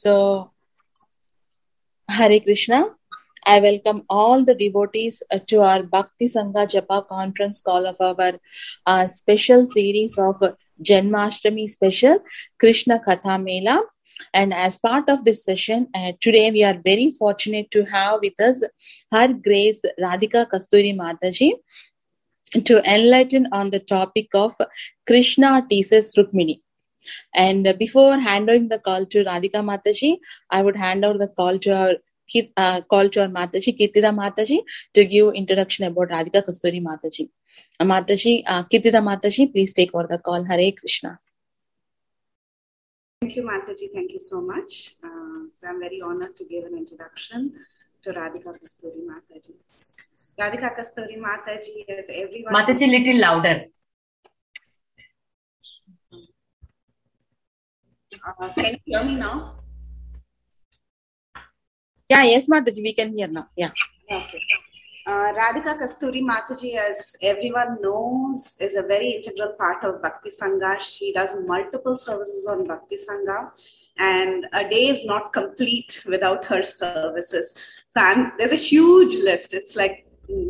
So, Hare Krishna. I welcome all the devotees to our Bhakti Sangha Japa conference call of our special series of Janmashtami special Krishna Katha Mela. And as part of this session, today we are very fortunate to have with us Her Grace Radhika Kasturi Mataji to enlighten on the topic of Krishna teases Rukmini. And before handing the call to Radhika Mataji, I would hand over the call to our Mataji, Kirtida Mataji, to give introduction about Radhika Kasturi Mataji. Kirtida Mataji, please take over the call. Hare Krishna. Thank you, Mataji. Thank you so much. So I'm very honored to give an introduction to Radhika Kasturi Mataji. Radhika Kasturi Mataji is everyone. Mataji, little louder. Can you hear me now? Yeah, yes, Mataji, we can hear now. Yeah. Okay. Radhika Kasturi Mataji, as everyone knows, is a very integral part of Bhakti Sangha. She does multiple services on Bhakti Sangha, and a day is not complete without her services. So there's a huge list. It's like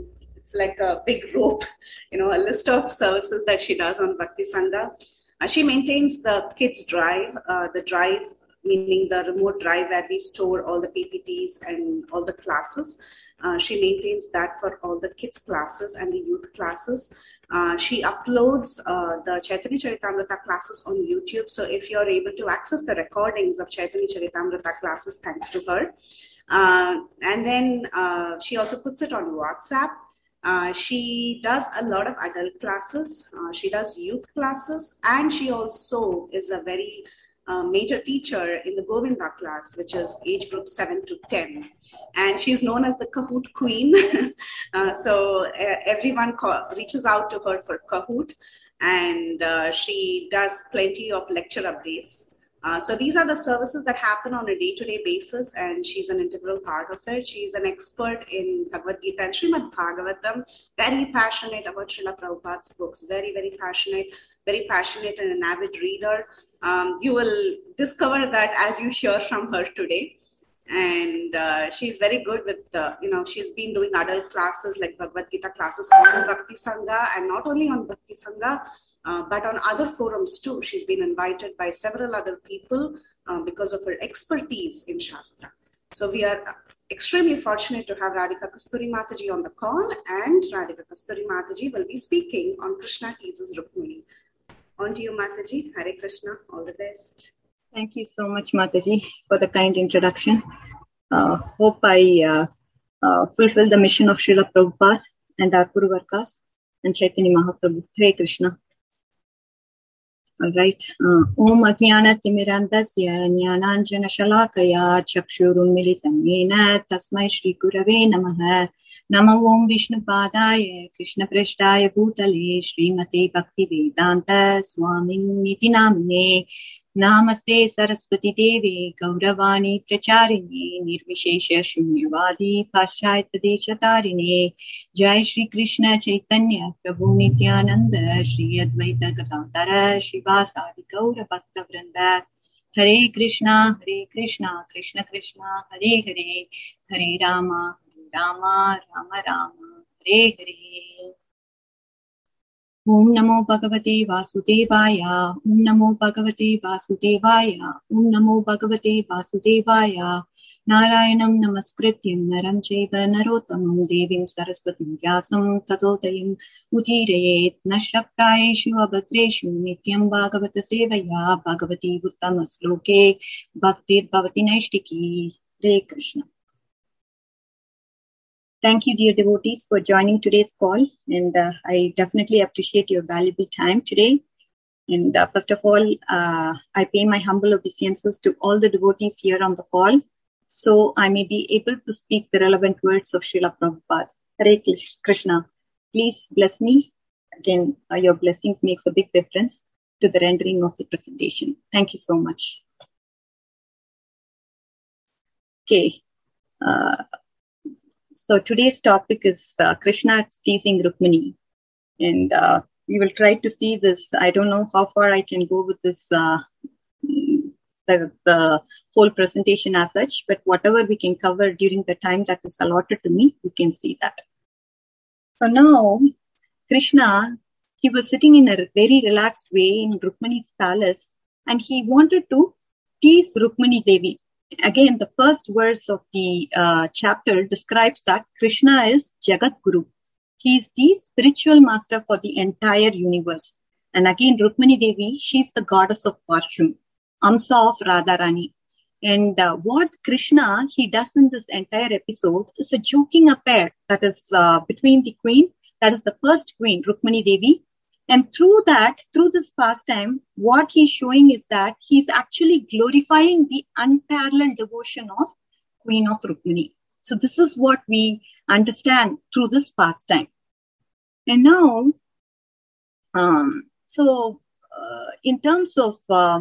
a big rope, a list of services that she does on Bhakti Sangha. She maintains the kids' drive, the drive meaning the remote drive where we store all the PPTs and all the classes. She maintains that for all the kids' classes and the youth classes. She uploads the Chaitanya Charitamrita classes on YouTube. So if you're able to access the recordings of Chaitanya Charitamrita classes, thanks to her. And then she also puts it on WhatsApp. She does a lot of adult classes. She does youth classes. And she also is a very major teacher in the Govinda class, which is age group 7 to 10. And she's known as the Kahoot Queen. So everyone reaches out to her for Kahoot. And she does plenty of lecture updates. So these are the services that happen on a day-to-day basis, and she's an integral part of it. She's an expert in Bhagavad Gita and Srimad Bhagavatam, very passionate about Srila Prabhupada's books, very, very passionate and an avid reader. You will discover that as you hear from her today. And she's very good with, she's been doing adult classes like Bhagavad Gita classes on Bhakti Sangha, and not only on Bhakti Sangha, but on other forums too. She's been invited by several other people because of her expertise in Shastra. So we are extremely fortunate to have Radhika Kasturi Mataji on the call, and Radhika Kasturi Mataji will be speaking on Krishna teases Rukmini. On to you, Mataji. Hare Krishna. All the best. Thank you so much, Mataji, for the kind introduction. Hope I fulfill the mission of Srila Prabhupada and our Guru Varkas and Chaitanya Mahaprabhu. Hare Krishna. All right. Om Ajnana Timirandasya Jnananjana Shalakaya Chakshurum Militam Yena Tasmai Shri Gurave Namaha. Namo Om Vishnu Padaya Krishna Preshtaya Bhutale Srimate Bhakti Vedanta Swamin Niti Namne. Namaste Saraswati Devi Gauravani Pracharini Nirvishesha Shunyavadi Paschayata Deshatarine Jai Shri Krishna Chaitanya Prabhu Nityananda Shri Advaita Gadadhara Shivasadi Gaura Bhakta Vrinda Hare Krishna Krishna Krishna Hare Hare Hare Rama Rama Rama Hare Hare. Om Namo Bhagavate Vasudevaya. Om Namo Bhagavate Vasudevaya. Om Namo Bhagavate Vasudevaya. Narayanam Namaskrityam Naram Chaiva Narottamam Devim Saraswatim Vyasam Tatotayam Utirayet Nashraprayeshu Abhadreshu Nityam Bhagavata Sevaya Bhagavati Uttama Sloke Bhaktir Bhavati Naishtiki. Hare Krishna. Thank you, dear devotees, for joining today's call. And I definitely appreciate your valuable time today. And first of all, I pay my humble obeisances to all the devotees here on the call, so I may be able to speak the relevant words of Srila Prabhupada. Hare Krishna. Please bless me. Again, your blessings makes a big difference to the rendering of the presentation. Thank you so much. Okay. So today's topic is Krishna teasing Rukmini. And we will try to see this. I don't know how far I can go with this the whole presentation as such, but whatever we can cover during the time that is allotted to me, we can see that. So now, Krishna, he was sitting in a very relaxed way in Rukmani's palace, and he wanted to tease Rukmani Devi. Again, the first verse of the chapter describes that Krishna is Jagat Guru. He is the spiritual master for the entire universe. And again, Rukmani Devi, she is the goddess of perfume, Amsa of Radharani. And what Krishna, he does in this entire episode is a joking affair that is between the queen, that is the first queen, Rukmani Devi. And through this pastime, what he's showing is that he's actually glorifying the unparalleled devotion of Queen of Rukmani. So this is what we understand through this pastime. And now, in terms of,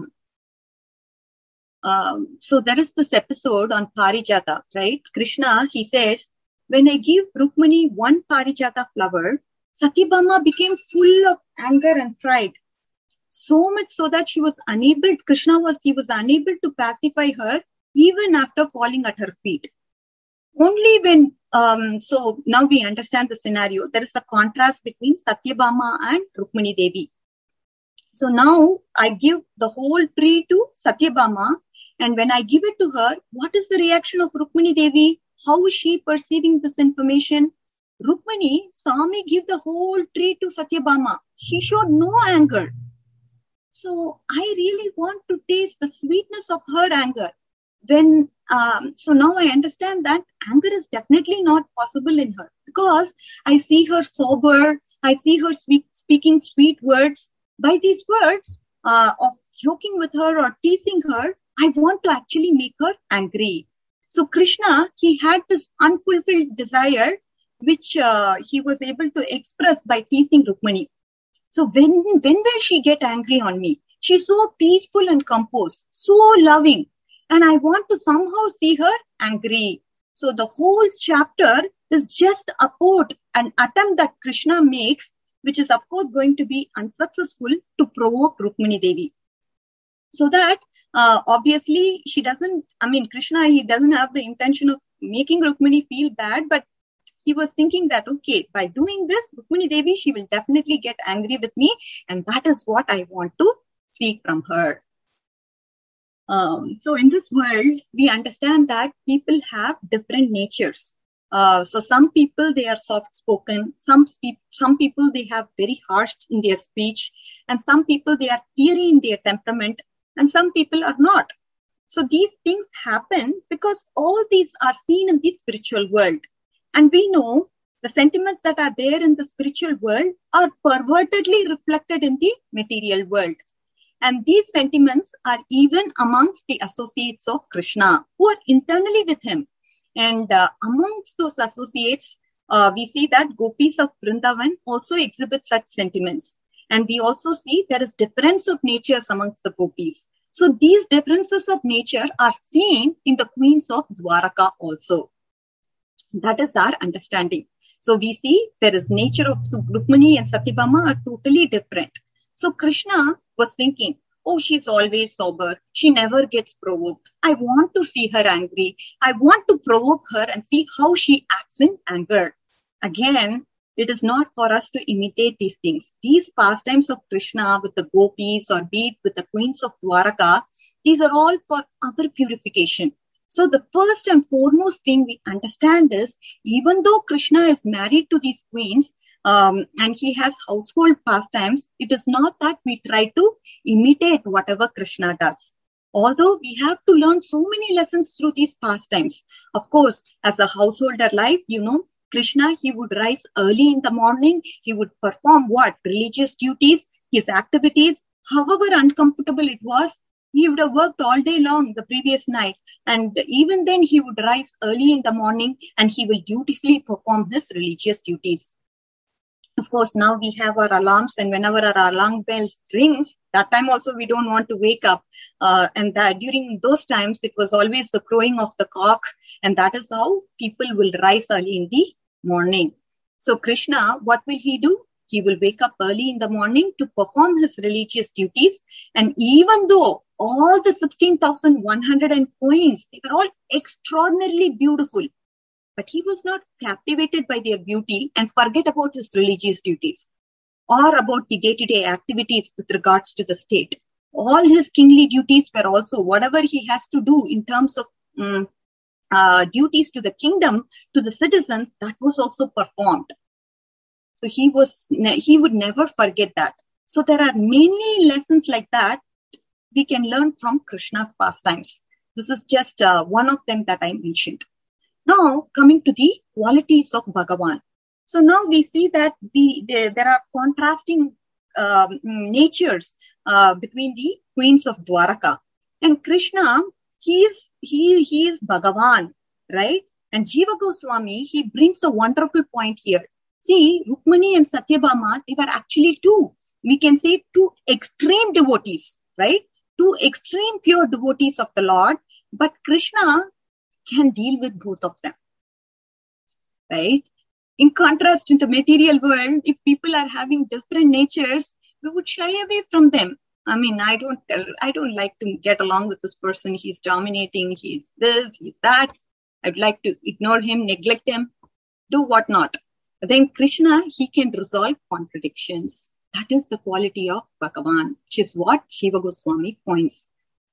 so there is this episode on Parijata, right? Krishna, he says, when I give Rukmani one Parijata flower, Satyabhama became full of anger and pride. So much so that Krishna was unable to pacify her even after falling at her feet. Only when, so now we understand the scenario. There is a contrast between Satyabhama and Rukmani Devi. So now I give the whole tree to Satyabhama, and when I give it to her, what is the reaction of Rukmani Devi? How is she perceiving this information? Rukmani saw me give the whole tree to Satyabhama. She showed no anger. So I really want to taste the sweetness of her anger. Then, so now I understand that anger is definitely not possible in her, because I see her sober, I see her speaking sweet words. By these words of joking with her or teasing her, I want to actually make her angry. So Krishna, he had this unfulfilled desire, which he was able to express by teasing Rukmani. So when will she get angry on me? She's so peaceful and composed, so loving, and I want to somehow see her angry. So the whole chapter is just about an attempt that Krishna makes, which is of course going to be unsuccessful, to provoke Rukmani Devi. So that obviously Krishna, he doesn't have the intention of making Rukmani feel bad, but he was thinking that, okay, by doing this, Rukmani Devi, she will definitely get angry with me, and that is what I want to see from her. So in this world, we understand that people have different natures. So some people, they are soft-spoken. Some people, they have very harsh in their speech. And some people, they are fiery in their temperament. And some people are not. So these things happen because all these are seen in the spiritual world. And we know the sentiments that are there in the spiritual world are pervertedly reflected in the material world. And these sentiments are even amongst the associates of Krishna who are internally with him. And amongst those associates, we see that gopis of Vrindavan also exhibit such sentiments. And we also see there is difference of natures amongst the gopis. So these differences of nature are seen in the queens of Dwaraka also. That is our understanding. So we see there is nature of Rukmani and Satyabhama are totally different. So Krishna was thinking, oh, she's always sober. She never gets provoked. I want to see her angry. I want to provoke her and see how she acts in anger. Again, it is not for us to imitate these things. These pastimes of Krishna with the gopis or be it with the queens of Dwaraka, these are all for our purification. So the first and foremost thing we understand is, even though Krishna is married to these queens, and he has household pastimes, it is not that we try to imitate whatever Krishna does. Although we have to learn so many lessons through these pastimes. Of course, as a householder life, Krishna, he would rise early in the morning. He would perform religious duties, his activities, however uncomfortable it was. He would have worked all day long the previous night. And even then he would rise early in the morning and he will dutifully perform his religious duties. Of course, now we have our alarms, and whenever our alarm bells rings, that time also we don't want to wake up. And that during those times, it was always the crowing of the cock. And that is how people will rise early in the morning. So Krishna, what will he do? He will wake up early in the morning to perform his religious duties. And even though all the 16,100 coins, they were all extraordinarily beautiful. But he was not captivated by their beauty and forget about his religious duties or about the day-to-day activities with regards to the state. All his kingly duties were also whatever he has to do in terms of duties to the kingdom, to the citizens, that was also performed. So he would never forget that. So there are many lessons like that we can learn from Krishna's pastimes. This is just one of them that I mentioned. Now, coming to the qualities of Bhagavan. So now we see that there are contrasting natures between the queens of Dwaraka. And Krishna, he is Bhagavan, right? And Jiva Goswami, he brings a wonderful point here. See, Rukmani and Satyabhama, they were actually we can say two extreme devotees, right? Two extreme pure devotees of the Lord. But Krishna can deal with both of them, right? In contrast, in the material world, if people are having different natures, we would shy away from them. I mean, I don't like to get along with this person. He's dominating. He's this, he's that. I'd like to ignore him, neglect him, do what not. But then Krishna, he can resolve contradictions. That is the quality of Bhagavan, which is what Jiva Goswami points.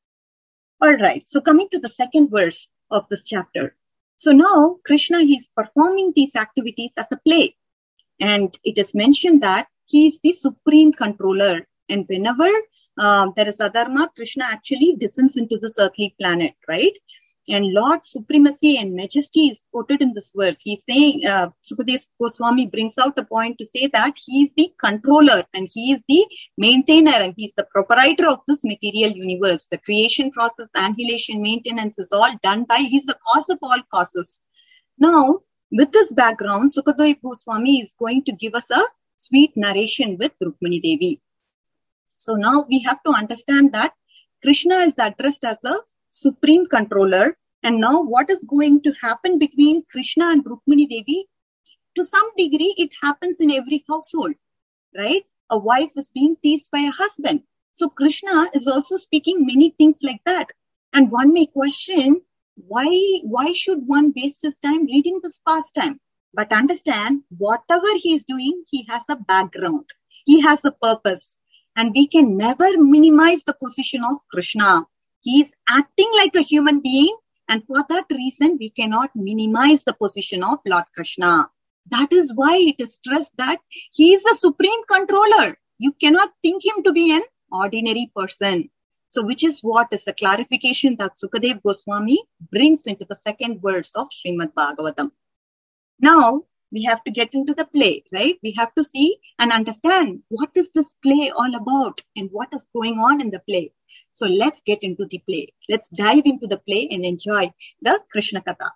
All right. So coming to the second verse of this chapter. So now Krishna, he's performing these activities as a play. And it is mentioned that he is the supreme controller. And whenever there is adharma, Krishna actually descends into this earthly planet, right? And Lord's supremacy and majesty is quoted in this verse. He's saying, Sukadeva Goswami brings out a point to say that he is the controller and he is the maintainer and he's the proprietor of this material universe. The creation process, annihilation, maintenance is all done by, he's the cause of all causes. Now, with this background, Sukadeva Goswami is going to give us a sweet narration with Rukmani Devi. So now we have to understand that Krishna is addressed as a supreme controller. And now what is going to happen between Krishna and Rukmani Devi? To some degree, it happens in every household, right? A wife is being teased by a husband. So Krishna is also speaking many things like that. And one may question, why should one waste his time reading this pastime? But understand, whatever he is doing, he has a background. He has a purpose. And we can never minimize the position of Krishna. He is acting like a human being. And for that reason, we cannot minimize the position of Lord Krishna. That is why it is stressed that he is the supreme controller. You cannot think him to be an ordinary person. So which is what is the clarification that Sukadeva Goswami brings into the second verse of Srimad Bhagavatam. Now, we have to get into the play, right? We have to see and understand what is this play all about and what is going on in the play. So let's get into the play. Let's dive into the play and enjoy the Krishna Katha.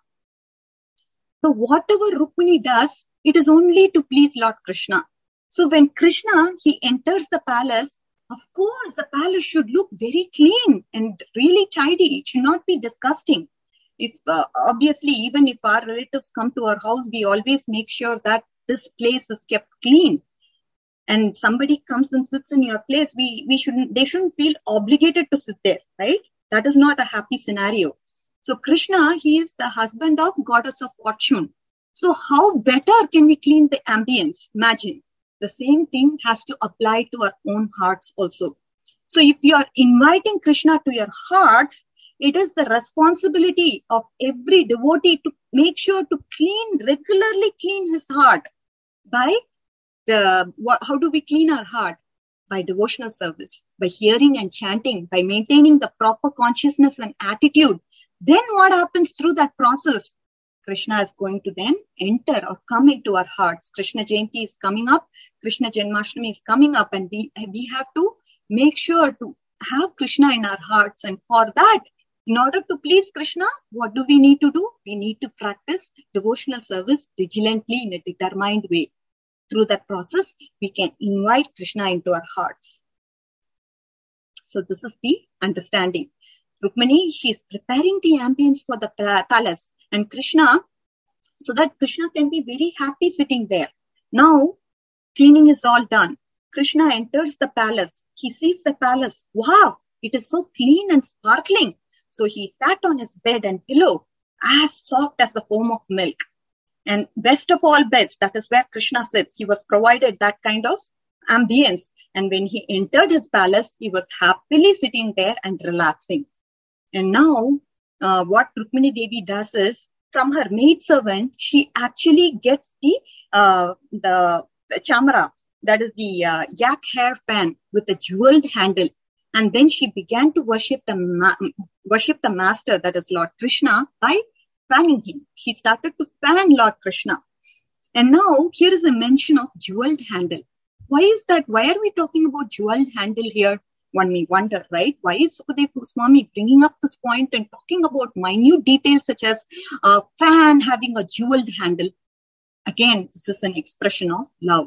So whatever Rukmini does, it is only to please Lord Krishna. So when Krishna, he enters the palace, of course, the palace should look very clean and really tidy. It should not be disgusting. If obviously, even if our relatives come to our house, we always make sure that this place is kept clean. And somebody comes and sits in your place, they shouldn't feel obligated to sit there, right? That is not a happy scenario. So Krishna, he is the husband of goddess of fortune. So how better can we clean the ambience? Imagine. The same thing has to apply to our own hearts also. So if you are inviting Krishna to your hearts, it is the responsibility of every devotee to make sure to regularly clean his heart. How do we clean our heart? By devotional service, by hearing and chanting, by maintaining the proper consciousness and attitude. Then what happens through that process? Krishna is going to then enter or come into our hearts. Krishna Jayanti is coming up. Krishna Janmashtami is coming up. And we have to make sure to have Krishna in our hearts. And for that, in order to please Krishna, what do we need to do? We need to practice devotional service vigilantly in a determined way. Through that process, we can invite Krishna into our hearts. So this is the understanding. Rukmini, she is preparing the ambience for the palace. And Krishna, so that Krishna can be very happy sitting there. Now, cleaning is all done. Krishna enters the palace. He sees the palace. Wow, It is so clean and sparkling. So he sat on his bed and pillow, as soft as the foam of milk. And best of all beds, that is where Krishna sits. He was provided that kind of ambience. And when he entered his palace, he was happily sitting there and relaxing. And now, what Rukmini Devi does is, from her maidservant, she actually gets the chamara, that is the yak hair fan with a jeweled handle. And then she began to worship the master, that is Lord Krishna, by fanning him. She started to fan Lord Krishna. And now here is a mention of jeweled handle. Why is that? Why are we talking about jeweled handle here? One may wonder, right? Why is Sukadeva Goswami bringing up this point and talking about minute details such as a fan having a jeweled handle? Again, this is an expression of love.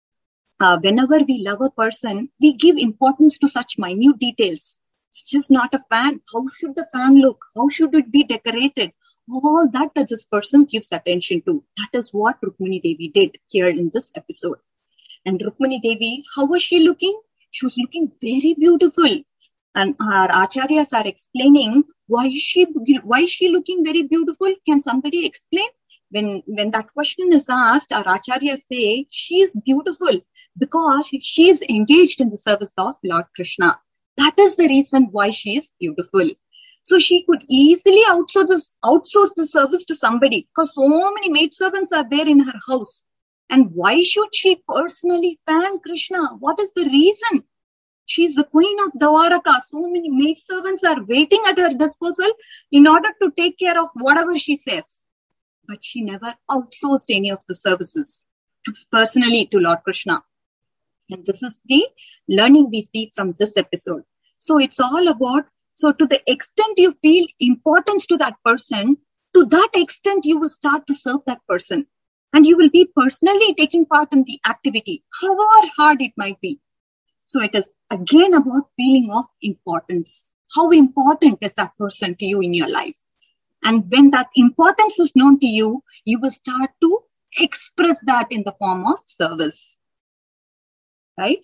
Whenever we love a person, we give importance to such minute details. It's just not a fan. How should the fan look? How should it be decorated? All that this person gives attention to. That is what Rukmini Devi did here in this episode. And Rukmini Devi, how was she looking? She was looking very beautiful. And our acharyas are explaining why is she looking very beautiful? Can somebody explain? When that question is asked, our acharyas say she is beautiful because she is engaged in the service of Lord Krishna. That is the reason why she is beautiful. So she could easily outsource the service to somebody because so many maidservants are there in her house. And why should she personally fan Krishna? What is the reason? She is the queen of Dwaraka. So many maidservants are waiting at her disposal in order to take care of whatever she says. But she never outsourced any of the services personally to Lord Krishna. And this is the learning we see from this episode. So it's all about, so to the extent you feel importance to that person, to that extent you will start to serve that person. And you will be personally taking part in the activity, however hard it might be. So it is again about feeling of importance. How important is that person to you in your life? And when that importance is known to you, you will start to express that in the form of service. Right?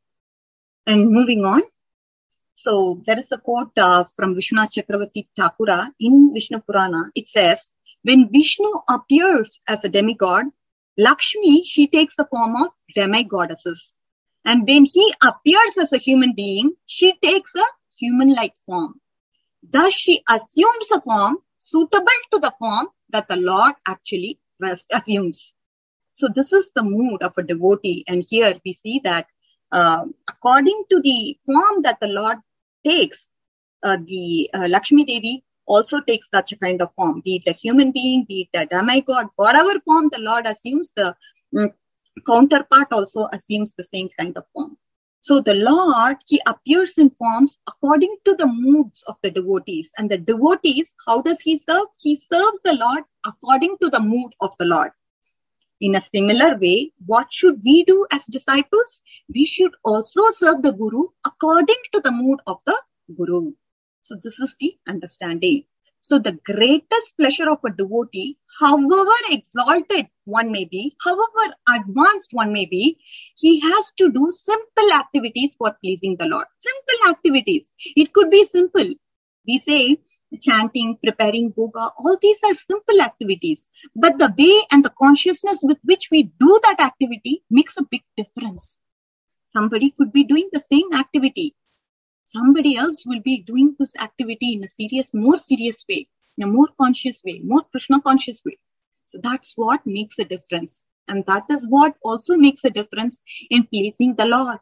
And moving on. So there is a quote from Vishwanath Chakravarti Thakura in Vishnu Purana. It says, when Vishnu appears as a demigod, Lakshmi, she takes the form of demigoddesses. And when he appears as a human being, she takes a human-like form. Thus, she assumes a form suitable to the form that the Lord actually assumes. So this is the mood of a devotee. And here we see that according to the form that the Lord takes, the Lakshmi Devi also takes such a kind of form, be it a human being, be it a demigod, whatever form the Lord assumes, the counterpart also assumes the same kind of form. So the Lord, he appears in forms according to the moods of the devotees. And the devotees, how does he serve? He serves the Lord according to the mood of the Lord. In a similar way, what should we do as disciples? We should also serve the Guru according to the mood of the Guru. So this is the understanding. So the greatest pleasure of a devotee, however exalted one may be, however advanced one may be, he has to do simple activities for pleasing the Lord. Simple activities. It could be simple. We say chanting, preparing bhoga, all these are simple activities. But the way and the consciousness with which we do that activity makes a big difference. Somebody could be doing the same activity. Somebody else will be doing this activity in a more serious way, in a more conscious way, more Krishna conscious way. So that's what makes a difference. And that is what also makes a difference in pleasing the Lord.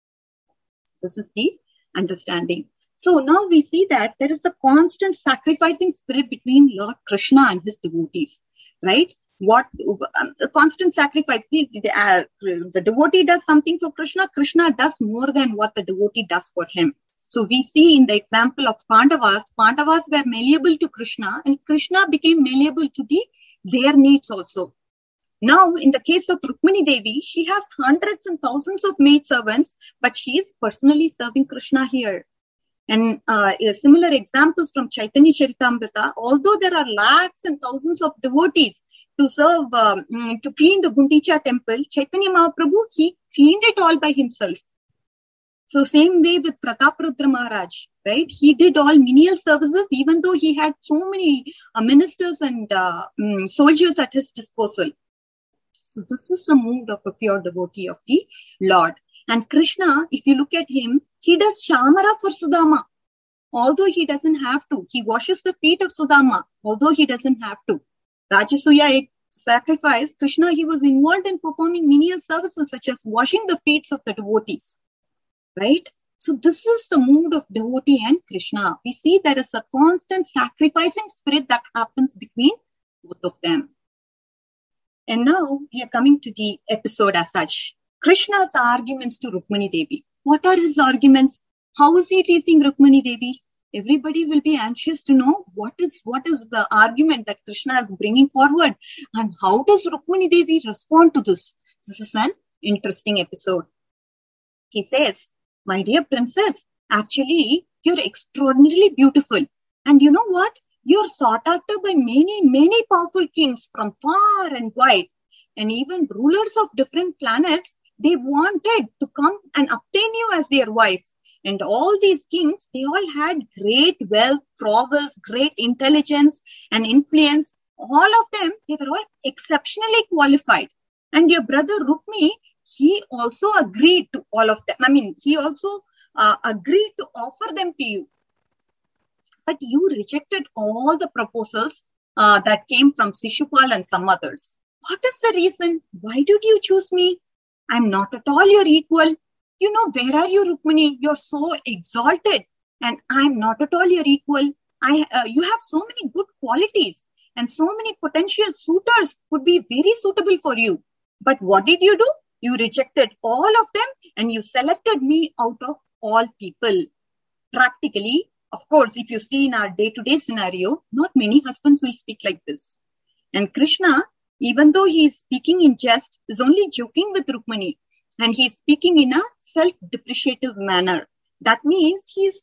This is the understanding. So now we see that there is a constant sacrificing spirit between Lord Krishna and his devotees, right? What constant sacrifice, the devotee does something for Krishna, Krishna does more than what the devotee does for him. So we see in the example of Pandavas were malleable to Krishna and Krishna became malleable to their needs also. Now, in the case of Rukmini Devi, she has hundreds and thousands of maidservants, but she is personally serving Krishna here. And similar examples from Chaitanya Charitamrita, although there are lakhs and thousands of devotees to serve, to clean the Gundicha temple, Chaitanya Mahaprabhu, he cleaned it all by himself. So same way with Prataparudra Maharaj, right? He did all menial services even though he had so many ministers and soldiers at his disposal. So this is the mood of a pure devotee of the Lord. And Krishna, if you look at him, he does Shamara for Sudama. Although he doesn't have to. He washes the feet of Sudama, although he doesn't have to. Rajasuya sacrifice, Krishna, he was involved in performing menial services such as washing the feet of the devotees. Right? So this is the mood of devotee and Krishna. We see there is a constant sacrificing spirit that happens between both of them. And now we are coming to the episode as such. Krishna's arguments to Rukmani Devi. What are his arguments? How is he teasing Rukmani Devi? Everybody will be anxious to know what is the argument that Krishna is bringing forward and how does Rukmani Devi respond to this. This is an interesting episode. He says, my dear princess, actually, you're extraordinarily beautiful. And you know what? You're sought after by many, many powerful kings from far and wide. And even rulers of different planets, they wanted to come and obtain you as their wife. And all these kings, they all had great wealth, prowess, great intelligence and influence. All of them, they were all exceptionally qualified. And your brother Rukmi, he also agreed to all of them. I mean, he also agreed to offer them to you. But you rejected all the proposals that came from Shishupal and some others. What is the reason? Why did you choose me? I'm not at all your equal. You know, where are you, Rukmini? You're so exalted. And I'm not at all your equal. You have so many good qualities. And so many potential suitors would be very suitable for you. But what did you do? You rejected all of them and you selected me out of all people. Practically, of course, if you see in our day-to-day scenario, not many husbands will speak like this. And Krishna, even though he is speaking in jest, is only joking with Rukmini. And he's speaking in a self-depreciative manner. That means he's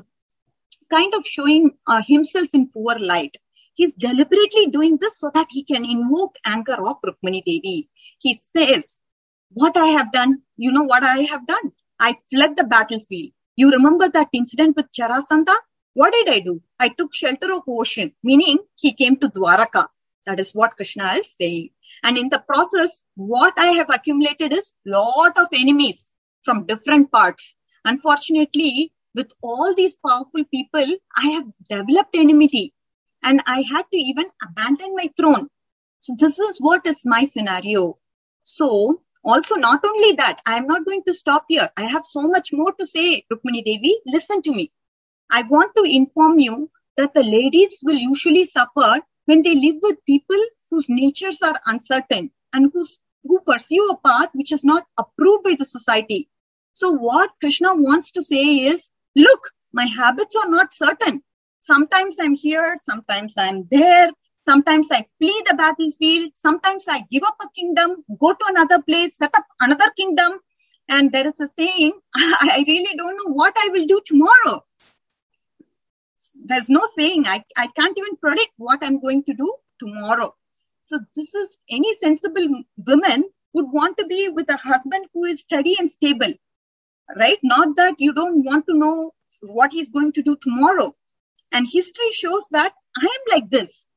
kind of showing himself in poor light. He's deliberately doing this so that he can invoke anger of Rukmini Devi. He says, what I have done, you know what I have done? I fled the battlefield. You remember that incident with Jarasandha? What did I do? I took shelter of ocean, meaning he came to Dwaraka. That is what Krishna is saying. And in the process, what I have accumulated is lot of enemies from different parts. Unfortunately, with all these powerful people, I have developed enmity and I had to even abandon my throne. So this is what is my scenario. So also not only that, I am not going to stop here. I have so much more to say, Rukmini Devi. Listen to me. I want to inform you that the ladies will usually suffer when they live with people whose natures are uncertain and who pursue a path which is not approved by the society. So what Krishna wants to say is, look, my habits are not certain. Sometimes I'm here, sometimes I'm there. Sometimes I flee the battlefield. Sometimes I give up a kingdom, go to another place, set up another kingdom. And there is a saying, I really don't know what I will do tomorrow. There's no saying. I can't even predict what I'm going to do tomorrow. So this is any sensible woman would want to be with a husband who is steady and stable, right? Not that you don't want to know what he's going to do tomorrow. And history shows that I am like this.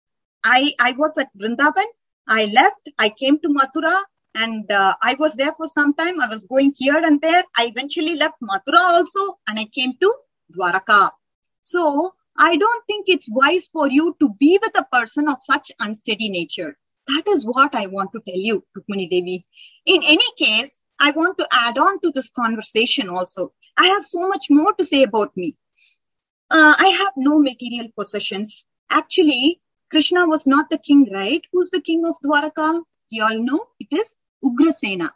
I was at Vrindavan. I left. I came to Mathura and I was there for some time. I was going here and there. I eventually left Mathura also and I came to Dwaraka. So I don't think it's wise for you to be with a person of such unsteady nature. That is what I want to tell you, Rukmini Devi. In any case, I want to add on to this conversation also. I have so much more to say about me. I have no material possessions. Actually, Krishna was not the king, right? Who's the king of Dwaraka? You all know it is Ugrasena.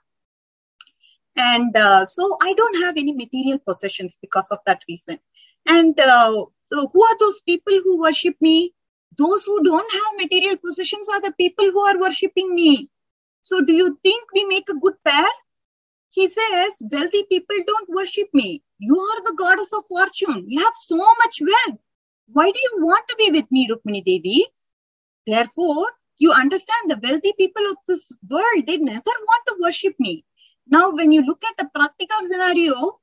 And so I don't have any material possessions because of that reason. And so who are those people who worship me? Those who don't have material possessions are the people who are worshipping me. So do you think we make a good pair? He says, wealthy people don't worship me. You are the goddess of fortune. You have so much wealth. Why do you want to be with me, Rukmini Devi? Therefore, you understand the wealthy people of this world, they never want to worship me. Now, when you look at the practical scenario,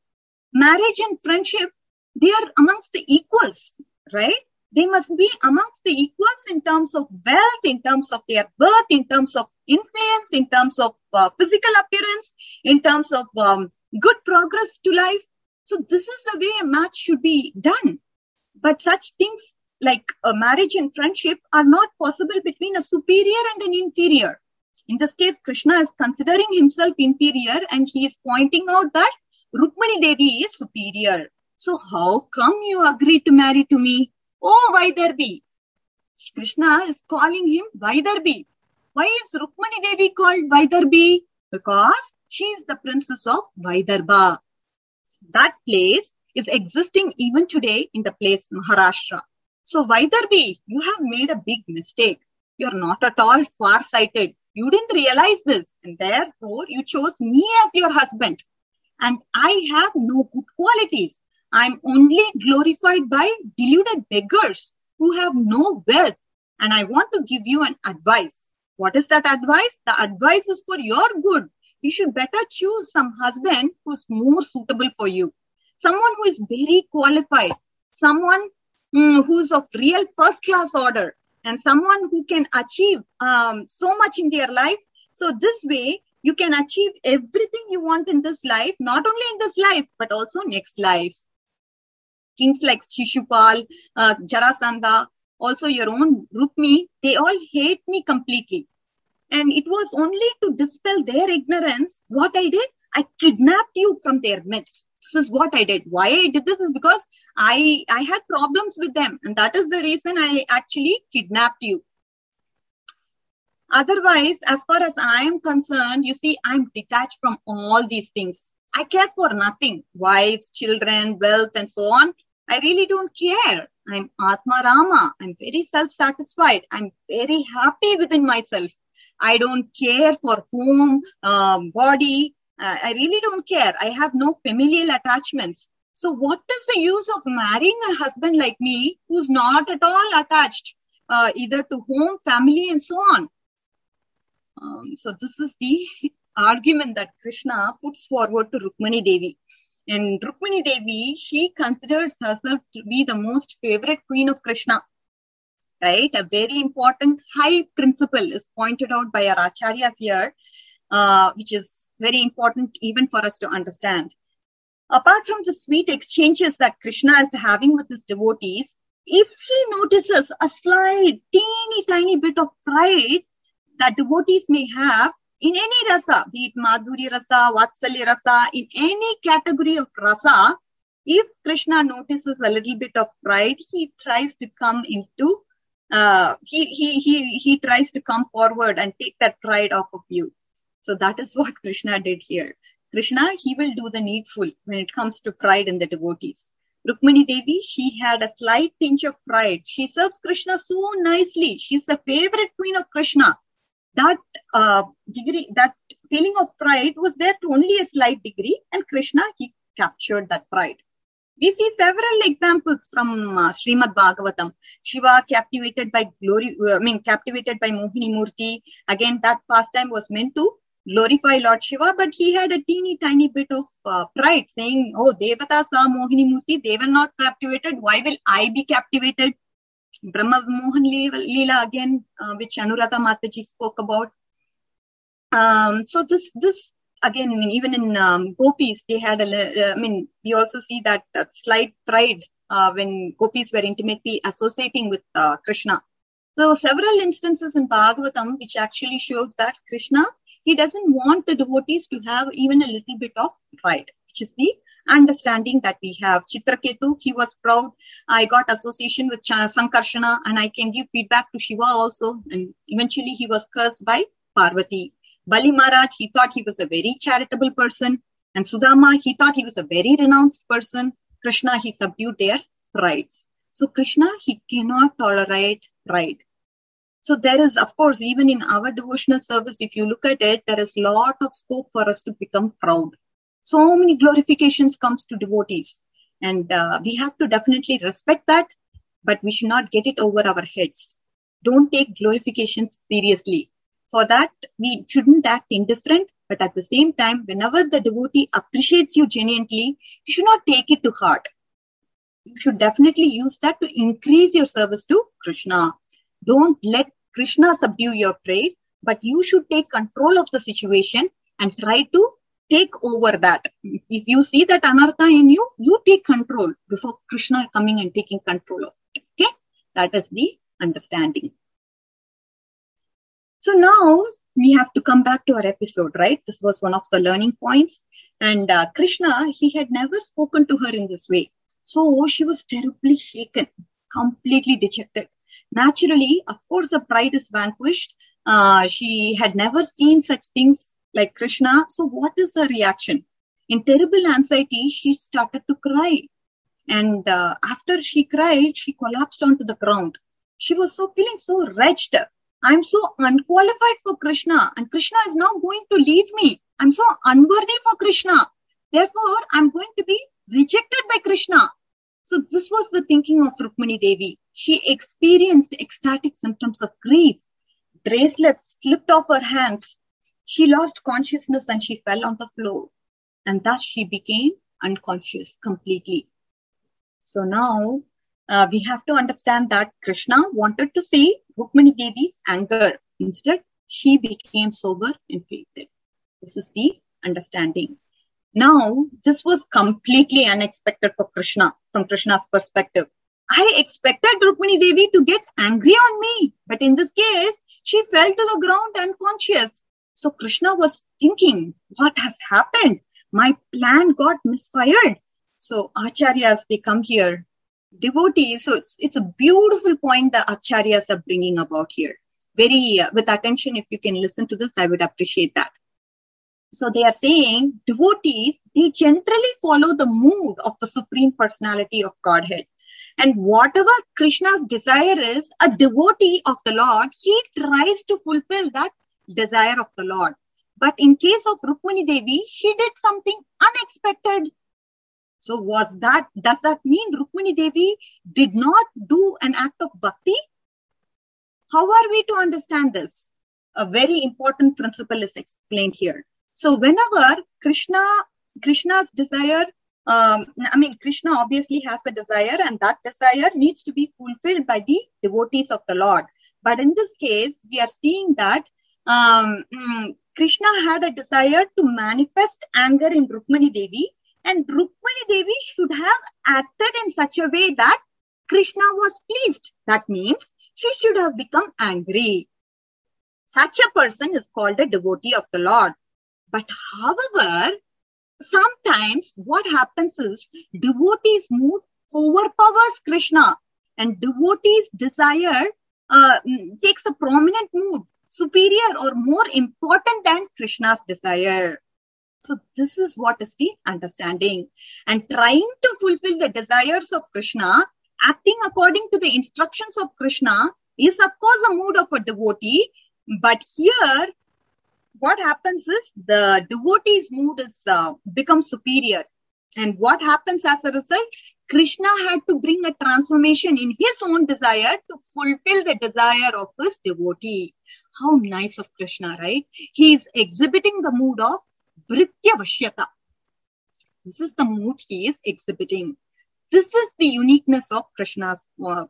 marriage and friendship, they are amongst the equals, right? They must be amongst the equals in terms of wealth, in terms of their birth, in terms of influence, in terms of physical appearance, in terms of good progress to life. So this is the way a match should be done. But such things like a marriage and friendship are not possible between a superior and an inferior. In this case, Krishna is considering himself inferior and he is pointing out that Rukmani Devi is superior. So how come you agreed to marry to me? Oh, Vaidarbhi. Krishna is calling him Vaidarbhi. Why is Rukmani Devi called Vaidarbhi? Because she is the princess of Vaidarbha. That place is existing even today in the place Maharashtra. So Vaidarbhi, you have made a big mistake. You are not at all far-sighted. You didn't realize this, and therefore you chose me as your husband. And I have no good qualities. I'm only glorified by deluded beggars who have no wealth. And I want to give you an advice. What is that advice? The advice is for your good. You should better choose some husband who's more suitable for you. Someone who is very qualified. Someone who's of real first-class order. And someone who can achieve so much in their life. So this way, you can achieve everything you want in this life, not only in this life, but also next life. Kings like Shishupal, Jarasandha, also your own Rukmi, they all hate me completely. And it was only to dispel their ignorance. What I did, I kidnapped you from their midst. This is what I did. Why I did this is because I had problems with them. And that is the reason I actually kidnapped you. Otherwise, as far as I am concerned, you see, I'm detached from all these things. I care for nothing. Wives, children, wealth, and so on. I really don't care. I'm Atma Rama. I'm very self-satisfied. I'm very happy within myself. I don't care for home, body. I really don't care. I have no familial attachments. So what is the use of marrying a husband like me who's not at all attached either to home, family, and so on? So this is the argument that Krishna puts forward to Rukmani Devi. And Rukmani Devi, she considers herself to be the most favorite queen of Krishna. Right? A very important high principle is pointed out by our acharyas here, which is very important even for us to understand. Apart from the sweet exchanges that Krishna is having with his devotees, if he notices a slight, teeny, tiny bit of pride that devotees may have in any rasa, be it Madhurya rasa, Vatsalya rasa, in any category of rasa, if Krishna notices a little bit of pride, he tries to come into he tries to come forward and take that pride off of you. So that is what Krishna did here. Krishna, he will do the needful when it comes to pride in the devotees. Rukmani Devi, she had a slight tinge of pride. She serves Krishna so nicely. She's the favorite queen of Krishna. That degree, that feeling of pride was there to only a slight degree, and Krishna, he captured that pride. We see several examples from Srimad Bhagavatam. Shiva captivated by captivated by Mohini Murti. Again, that pastime was meant to glorify Lord Shiva, but he had a teeny tiny bit of pride, saying, "Oh, Devata saw Mohini Murti, they were not captivated. Why will I be captivated?" Brahma Mohan Leela again, which Anuradha Mataji spoke about. So this again, even in gopis, they had we also see that slight pride when gopis were intimately associating with Krishna. So several instances in Bhagavatam which actually shows that Krishna, he doesn't want the devotees to have even a little bit of pride, which is the understanding that we have. Chitraketu, he was proud. I got association with Sankarshana, and I can give feedback to Shiva also. And eventually he was cursed by Parvati. Bali Maharaj, he thought he was a very charitable person. And Sudama, he thought he was a very renounced person. Krishna, he subdued their prides. So Krishna, he cannot tolerate pride. So there is, of course, even in our devotional service, if you look at it, there is a lot of scope for us to become proud. So many glorifications comes to devotees. And we have to definitely respect that, but we should not get it over our heads. Don't take glorifications seriously. For that, we shouldn't act indifferent, But at the same time, whenever the devotee appreciates you genuinely, you should not take it to heart. You should definitely use that to increase your service to Krishna. Don't let Krishna subdue your pride, but you should take control of the situation and try to take over that. If you see that anartha in you, you take control before Krishna coming and taking control of it. Okay? That is the understanding. So now we have to come back to our episode, right? This was one of the learning points. And Krishna, he had never spoken to her in this way. So she was terribly shaken, completely dejected. Naturally, of course, the pride is vanquished. She had never seen such things like Krishna. So what is her reaction? In terrible anxiety, she started to cry. And after she cried, she collapsed onto the ground. She was feeling so wretched. I'm so unqualified for Krishna, and Krishna is now going to leave me. I'm so unworthy for Krishna. Therefore, I'm going to be rejected by Krishna. So this was the thinking of Rukmini Devi. She experienced ecstatic symptoms of grief. Bracelets slipped off her hands. She lost consciousness and she fell on the floor. And thus she became unconscious completely. So now we have to understand that Krishna wanted to see Rukmini Devi's anger. Instead, she became sober and fainted. This is the understanding. Now, this was completely unexpected for Krishna, from Krishna's perspective. I expected Rukmini Devi to get angry on me, but in this case, she fell to the ground unconscious. So Krishna was thinking, what has happened? My plan got misfired. So Acharyas, they come here. Devotees, so it's a beautiful point the Acharyas are bringing about here. Very, with attention, if you can listen to this, I would appreciate that. So they are saying devotees, they generally follow the mood of the Supreme Personality of Godhead. And whatever Krishna's desire is, a devotee of the Lord, he tries to fulfill that desire of the Lord. But in case of Rukmini Devi, she did something unexpected. So does that mean Rukmini Devi did not do an act of bhakti? How are we to understand this? A very important principle is explained here. So whenever Krishna's desire, Krishna obviously has a desire, and that desire needs to be fulfilled by the devotees of the Lord. But in this case, we are seeing that Krishna had a desire to manifest anger in Rukmini Devi, and Rukmini Devi should have acted in such a way that Krishna was pleased. That means she should have become angry. Such a person is called a devotee of the Lord. But however, sometimes what happens is devotee's mood overpowers Krishna, and devotee's desire takes a prominent mood, superior or more important than Krishna's desire. So this is what is the understanding. And trying to fulfill the desires of Krishna, acting according to the instructions of Krishna is of course the mood of a devotee. But here, what happens is the devotee's mood is becomes superior. And what happens as a result? Krishna had to bring a transformation in his own desire to fulfill the desire of his devotee. How nice of Krishna, right? He is exhibiting the mood of Vritya Vashyata. This is the mood he is exhibiting. This is the uniqueness of Krishna's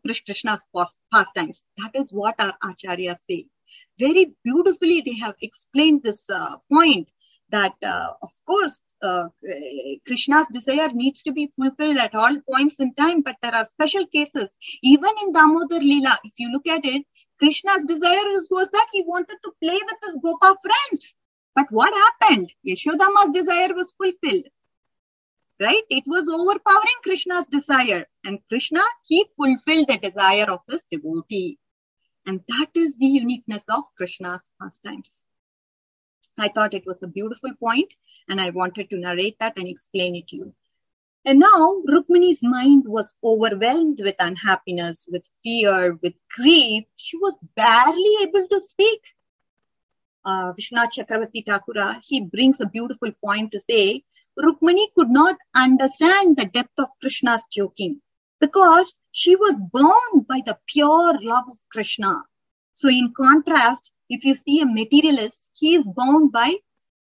pastimes. That is what our acharyas say. Very beautifully, they have explained this point that, of course, Krishna's desire needs to be fulfilled at all points in time, but there are special cases. Even in Damodar Leela, if you look at it, Krishna's desire was that he wanted to play with his Gopa friends. But what happened? Yashodhama's desire was fulfilled. Right? It was overpowering Krishna's desire. And Krishna, he fulfilled the desire of his devotee. And that is the uniqueness of Krishna's pastimes. I thought it was a beautiful point, and I wanted to narrate that and explain it to you. And now Rukmini's mind was overwhelmed with unhappiness, with fear, with grief. She was barely able to speak. Vishwanath Chakravarti Thakura, he brings a beautiful point to say, Rukmini could not understand the depth of Krishna's joking because she was bound by the pure love of Krishna. So in contrast, if you see a materialist, he is bound by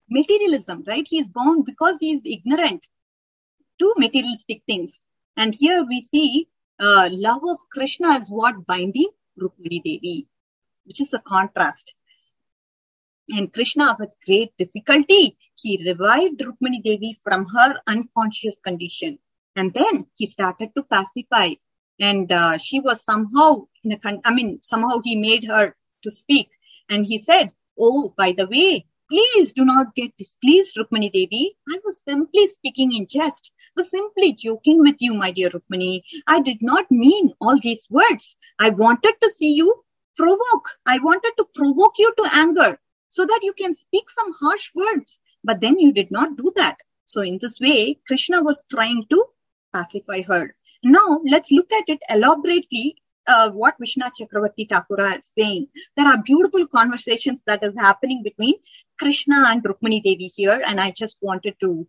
materialism, right? He is bound because he is ignorant to materialistic things. And here we see love of Krishna is what binding Rukmini Devi, which is a contrast. And Krishna, with great difficulty, he revived Rukmini Devi from her unconscious condition. And then he started to pacify. And she was somehow, somehow he made her to speak. And he said, "Oh, by the way, please do not get displeased, Rukmini Devi. I was simply speaking in jest. I was simply joking with you, my dear Rukmini. I did not mean all these words. I wanted to see you provoke. I wanted to provoke you to anger so that you can speak some harsh words. But then you did not do that." So in this way, Krishna was trying to pacify her. Now, let's look at it elaborately, what Vishnu Chakravarti Thakura is saying. There are beautiful conversations that is happening between Krishna and Rukmini Devi here. And I just wanted to,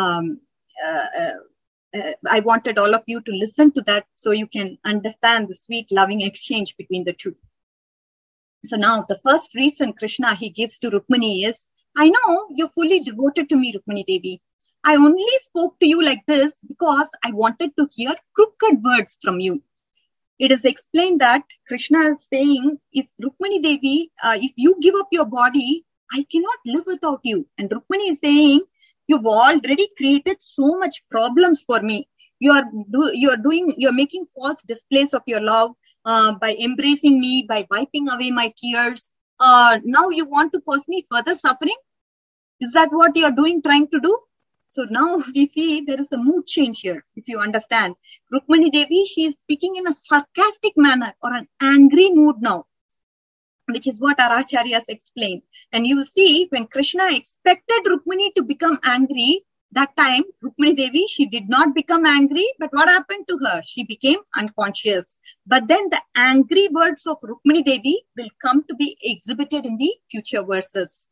I wanted all of you to listen to that so you can understand the sweet, loving exchange between the two. So now the first reason Krishna he gives to Rukmini is, "I know you're fully devoted to me, Rukmini Devi. I only spoke to you like this because I wanted to hear crooked words from you." It is explained that Krishna is saying, if Rukmini Devi, if you give up your body, I cannot live without you. And Rukmini is saying, you've already created so much problems for me. You're making false displays of your love by embracing me, by wiping away my tears. Now you want to cause me further suffering? Is that what you're trying to do? So now we see there is a mood change here, if you understand. Rukmini Devi, she is speaking in a sarcastic manner or an angry mood now, which is what our acharyas explain. And you will see when Krishna expected Rukmini to become angry, that time Rukmini Devi, she did not become angry, but what happened to her? She became unconscious. But then the angry words of Rukmini Devi will come to be exhibited in the future verses.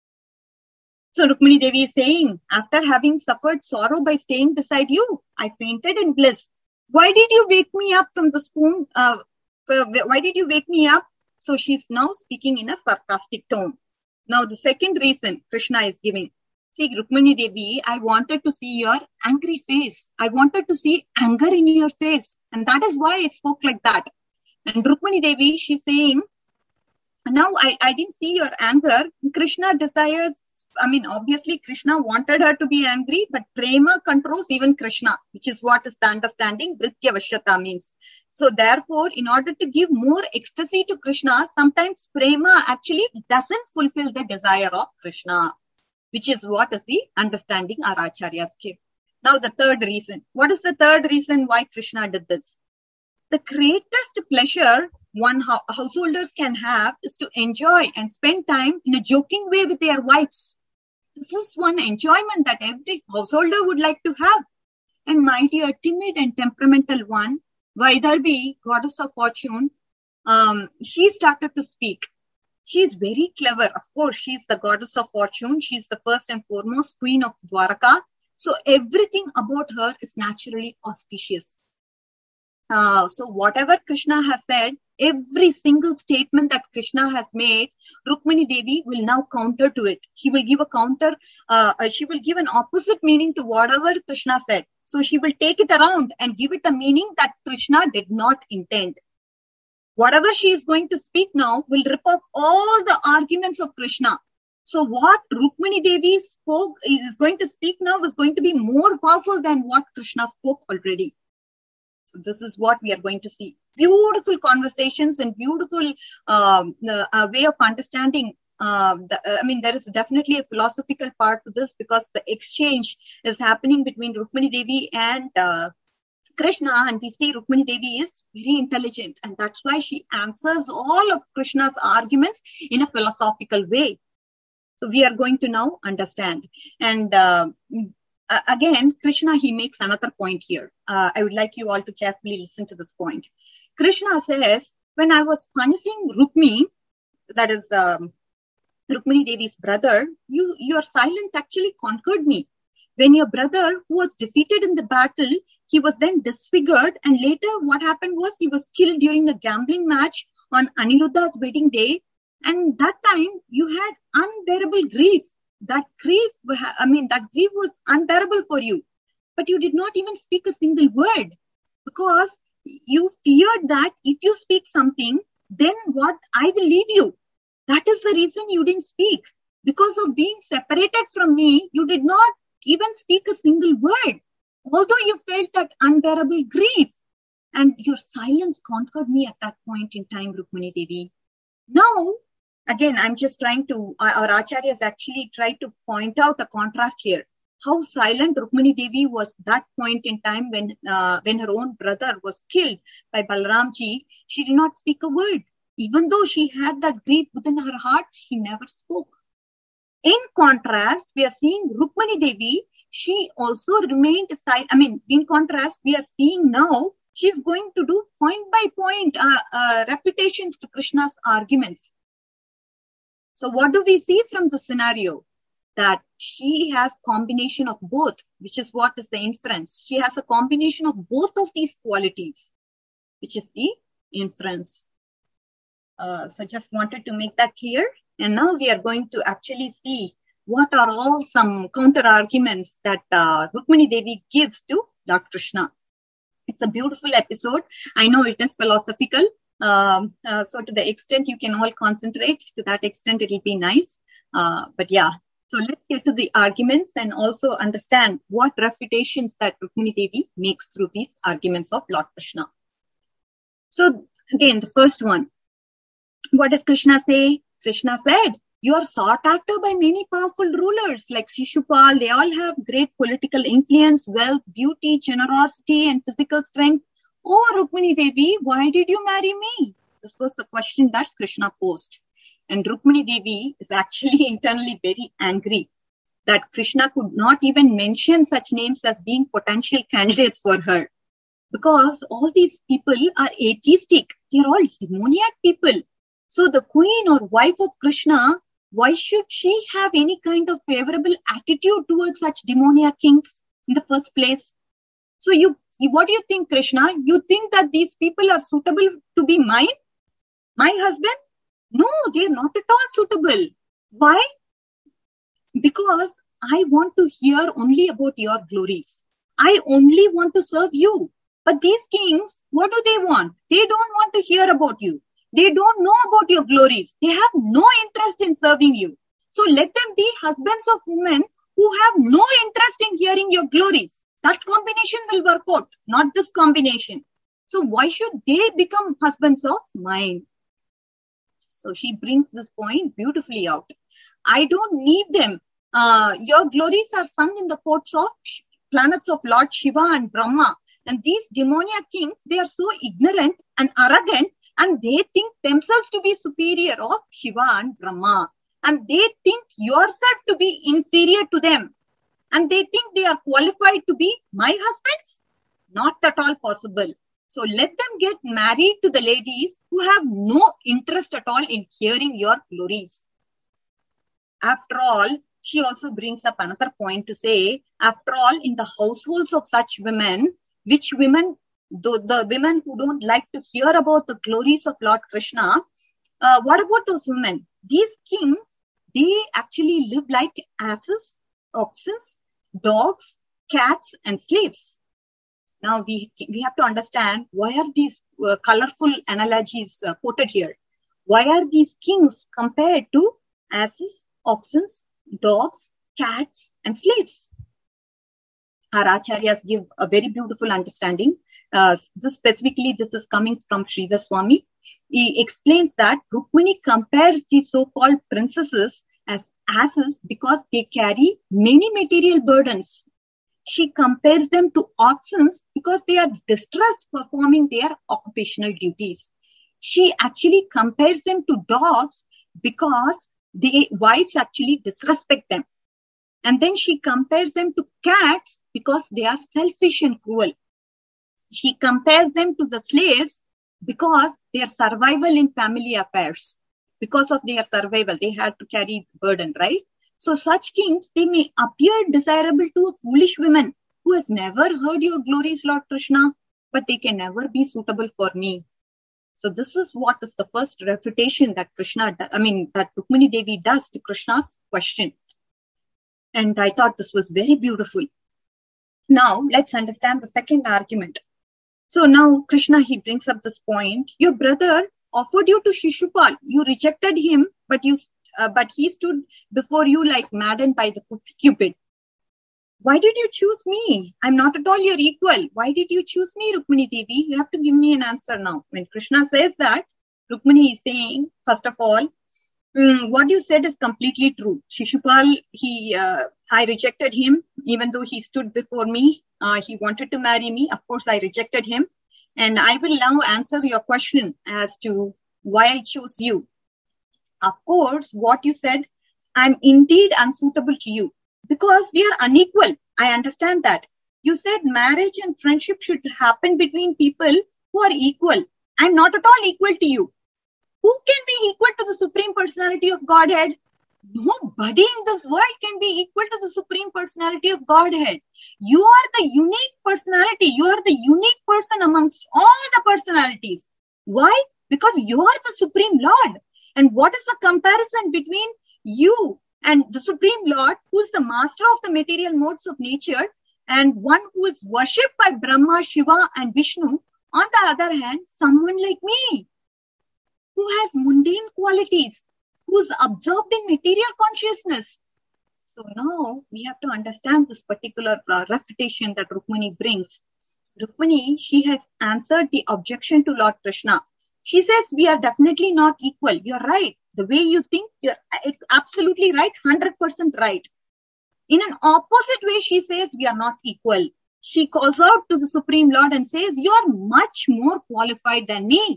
So Rukmini Devi is saying, after having suffered sorrow by staying beside you, I fainted in bliss. Why did you wake me up from the spoon? Why did you wake me up? So she's now speaking in a sarcastic tone. Now the second reason Krishna is giving. See, Rukmini Devi, I wanted to see your angry face. I wanted to see anger in your face. And that is why I spoke like that. And Rukmini Devi, she's saying, now I didn't see your anger. Krishna desires, obviously Krishna wanted her to be angry, but prema controls even Krishna, which is what is the understanding Vritya Vashyata means. So therefore, in order to give more ecstasy to Krishna, sometimes prema actually doesn't fulfill the desire of Krishna, which is what is the understanding our acharyas give. Now the third reason. What is the third reason why Krishna did this? The greatest pleasure one householders can have is to enjoy and spend time in a joking way with their wives. This is one enjoyment that every householder would like to have. And my dear timid and temperamental one, Vaidarbhi, goddess of fortune, she started to speak. She is very clever. Of course, she is the goddess of fortune. She is the first and foremost queen of Dwaraka. So everything about her is naturally auspicious. So whatever Krishna has said, every single statement that Krishna has made, Rukmini Devi will now counter to it. She will give a counter, she will give an opposite meaning to whatever Krishna said. So she will take it around and give it a meaning that Krishna did not intend. Whatever she is going to speak now will rip off all the arguments of Krishna. So what Rukmini Devi is going to speak now is going to be more powerful than what Krishna spoke already. So this is what we are going to see. Beautiful conversations and beautiful way of understanding. There is definitely a philosophical part to this because the exchange is happening between Rukmini Devi and Krishna, and we see Rukmini Devi is very intelligent, and that's why she answers all of Krishna's arguments in a philosophical way. So we are going to now understand. And again, Krishna, he makes another point here. I would like you all to carefully listen to this point. Krishna says, when I was punishing Rukmi, that is Rukmini Devi's brother, your silence actually conquered me. When your brother, who was defeated in the battle, he was then disfigured, and later what happened was he was killed during a gambling match on Aniruddha's wedding day. And that time you had unbearable grief that grief was unbearable for you. But you did not even speak a single word because you feared that if you speak something, then what? I will leave you. That is the reason you didn't speak. Because of being separated from me, you did not even speak a single word, although you felt that unbearable grief. And your silence conquered me at that point in time, Rukmini Devi. Now, again, I'm just trying to, our acharyas actually tried to point out a contrast here. How silent Rukmini Devi was that point in time when her own brother was killed by Balramji. She did not speak a word. Even though she had that grief within her heart, she never spoke. In contrast, we are seeing Rukmini Devi, she also remained silent. In contrast, we are seeing now, she's going to do point by point refutations to Krishna's arguments. So what do we see from the scenario? That she has combination of both, which is what is the inference. She has a combination of both of these qualities, which is the inference. So just wanted to make that clear. And now we are going to actually see what are all some counter arguments that Rukmini Devi gives to Lord Krishna. It's a beautiful episode. I know it is philosophical. So to the extent you can all concentrate, to that extent it will be nice. But yeah, so let's get to the arguments and also understand what refutations that Rukmini Devi makes through these arguments of Lord Krishna. So again, the first one. What did Krishna say? Krishna said, you are sought after by many powerful rulers like Shishupal. They all have great political influence, wealth, beauty, generosity, and physical strength. Oh, Rukmini Devi, why did you marry me? This was the question that Krishna posed. And Rukmini Devi is actually internally very angry that Krishna could not even mention such names as being potential candidates for her. Because all these people are atheistic. They are all demoniac people. So the queen or wife of Krishna, why should she have any kind of favorable attitude towards such demoniac kings in the first place? So what do you think, Krishna? You think that these people are suitable to be my husband? No, they are not at all suitable. Why? Because I want to hear only about your glories. I only want to serve you. But these kings, what do they want? They don't want to hear about you. They don't know about your glories. They have no interest in serving you. So let them be husbands of women who have no interest in hearing your glories. That combination will work out, not this combination. So why should they become husbands of mine? So she brings this point beautifully out. I don't need them. Your glories are sung in the courts of planets of Lord Shiva and Brahma. And these demoniac kings, they are so ignorant and arrogant, and they think themselves to be superior of Shiva and Brahma. And they think yourself to be inferior to them. And they think they are qualified to be my husbands? Not at all possible. So let them get married to the ladies who have no interest at all in hearing your glories. After all, she also brings up another point to say, after all, in the households of such women, which women, the women who don't like to hear about the glories of Lord Krishna, what about those women? These kings, they actually live like asses, oxen, dogs, cats, and slaves. Now we have to understand, why are these colorful analogies quoted here? Why are these kings compared to asses, oxen, dogs, cats, and slaves? Our acharyas give a very beautiful understanding. This is coming from Sridhar Swami. He explains that Rukmini compares the so-called princesses as asses because they carry many material burdens. She compares them to oxen because they are distressed performing their occupational duties. She actually compares them to dogs because the wives actually disrespect them. And then she compares them to cats because they are selfish and cruel. She compares them to the slaves because their survival in family affairs. Because of their survival, they had to carry burden, right? So such kings, they may appear desirable to a foolish woman who has never heard your glories, Lord Krishna, but they can never be suitable for me. So this is what is the first refutation that that Rukmini Devi does to Krishna's question. And I thought this was very beautiful. Now, let's understand the second argument. So now Krishna, he brings up this point. Your brother offered you to Shishupal. You rejected him, but he stood before you like maddened by the Cupid. Why did you choose me? I'm not at all your equal. Why did you choose me, Rukmini Devi? You have to give me an answer now. When Krishna says that, Rukmini is saying, first of all, what you said is completely true. Shishupal, I rejected him, even though he stood before me. He wanted to marry me. Of course, I rejected him. And I will now answer your question as to why I chose you. Of course, what you said, I'm indeed unsuitable to you because we are unequal. I understand that. You said marriage and friendship should happen between people who are equal. I'm not at all equal to you. Who can be equal to the Supreme Personality of Godhead? Nobody in this world can be equal to the Supreme Personality of Godhead. You are the unique personality. You are the unique person amongst all the personalities. Why? Because you are the Supreme Lord. And what is the comparison between you and the Supreme Lord, who is the master of the material modes of nature, and one who is worshipped by Brahma, Shiva, and Vishnu? On the other hand, someone like me, who has mundane qualities, who's absorbed in material consciousness. So now we have to understand this particular refutation that Rukmini brings. Rukmini, she has answered the objection to Lord Krishna. She says, we are definitely not equal. You're right. The way you think, you're absolutely right, 100% right. In an opposite way, she says, we are not equal. She calls out to the Supreme Lord and says, you are much more qualified than me.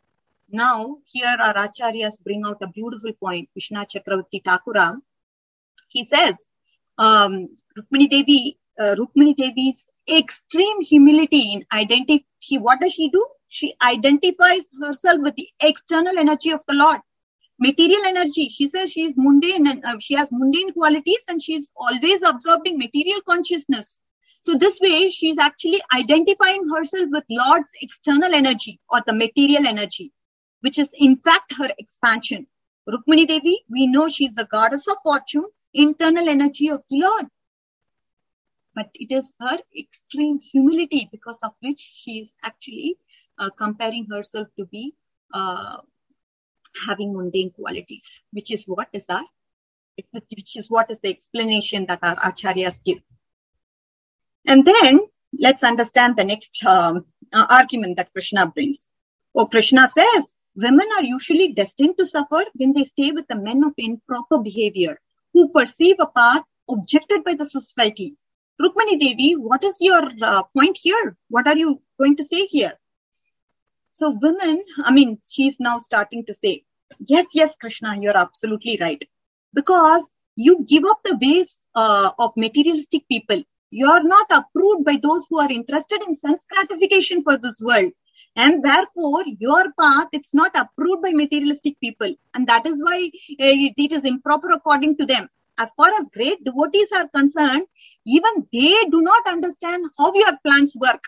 Now, here our Acharyas bring out a beautiful point. Vishnu Chakravarti Thakura, he says, Rukmini Devi's extreme humility in what does she do? She identifies herself with the external energy of the Lord. Material energy. She says she is mundane and she has mundane qualities and she is always absorbed in material consciousness. So this way, she is actually identifying herself with Lord's external energy or the material energy, which is in fact her expansion. Rukmini Devi, we know she is the goddess of fortune, internal energy of the Lord. But it is her extreme humility because of which she is actually comparing herself to be having mundane qualities, which is what is the explanation that our acharyas give. And then let's understand the next argument that Krishna brings. Krishna says, women are usually destined to suffer when they stay with the men of improper behavior who perceive a path objected by the society. Rukmini Devi, what is your point here? What are you going to say here? So women, she's now starting to say, yes, Krishna, you're absolutely right. Because you give up the ways of materialistic people. You're not approved by those who are interested in sense gratification for this world. And therefore, your path, it's not approved by materialistic people. And that is why it is improper according to them. As far as great devotees are concerned, even they do not understand how your plans work.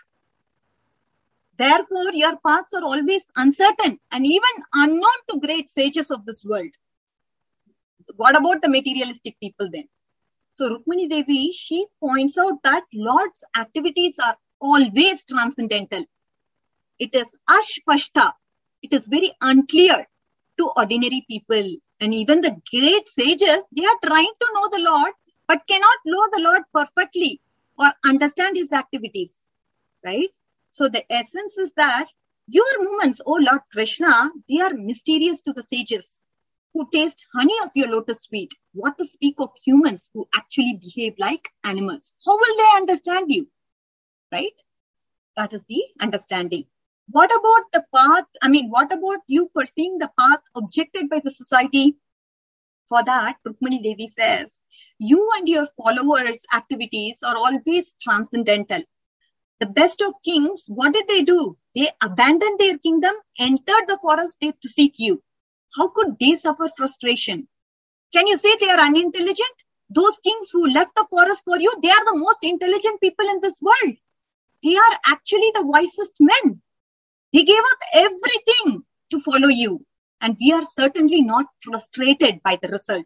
Therefore, your paths are always uncertain and even unknown to great sages of this world. What about the materialistic people then? So Rukmini Devi, she points out that Lord's activities are always transcendental. It is ashpashta. It is very unclear to ordinary people. And even the great sages, they are trying to know the Lord, but cannot know the Lord perfectly or understand his activities. Right? So the essence is that your movements, O Lord Krishna, they are mysterious to the sages who taste honey of your lotus feet. What to speak of humans who actually behave like animals? How will they understand you? Right? That is the understanding. What about the path? What about you perceiving the path objected by the society? For that, Rukmini Devi says, you and your followers' activities are always transcendental. The best of kings, what did they do? They abandoned their kingdom, entered the forest to seek you. How could they suffer frustration? Can you say they are unintelligent? Those kings who left the forest for you, they are the most intelligent people in this world. They are actually the wisest men. They gave up everything to follow you. And we are certainly not frustrated by the result.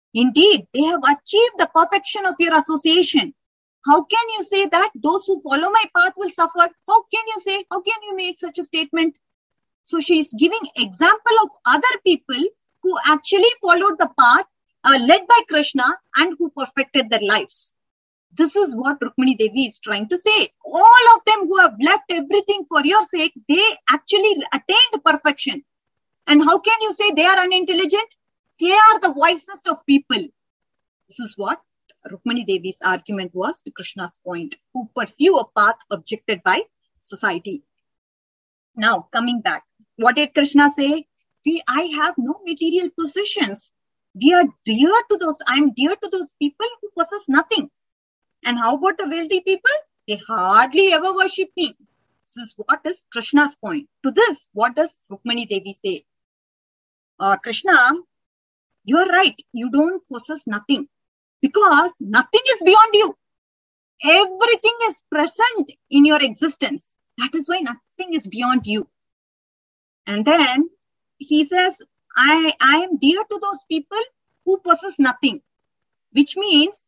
Indeed, they have achieved the perfection of your association. How can you say that those who follow my path will suffer? How can you make such a statement? So she is giving example of other people who actually followed the path led by Krishna and who perfected their lives. This is what Rukmini Devi is trying to say. All of them who have left everything for your sake, they actually attained perfection. And how can you say they are unintelligent? They are the wisest of people. This is what Rukmini Devi's argument was to Krishna's point, who pursue a path objected by society. Now, coming back, what did Krishna say? I have no material possessions. I am dear to those people who possess nothing. And how about the wealthy people? They hardly ever worship me. This is what is Krishna's point. To this, what does Rukmini Devi say? Krishna, you are right. You don't possess nothing because nothing is beyond you. Everything is present in your existence. That is why nothing is beyond you. And then he says, I am dear to those people who possess nothing, which means,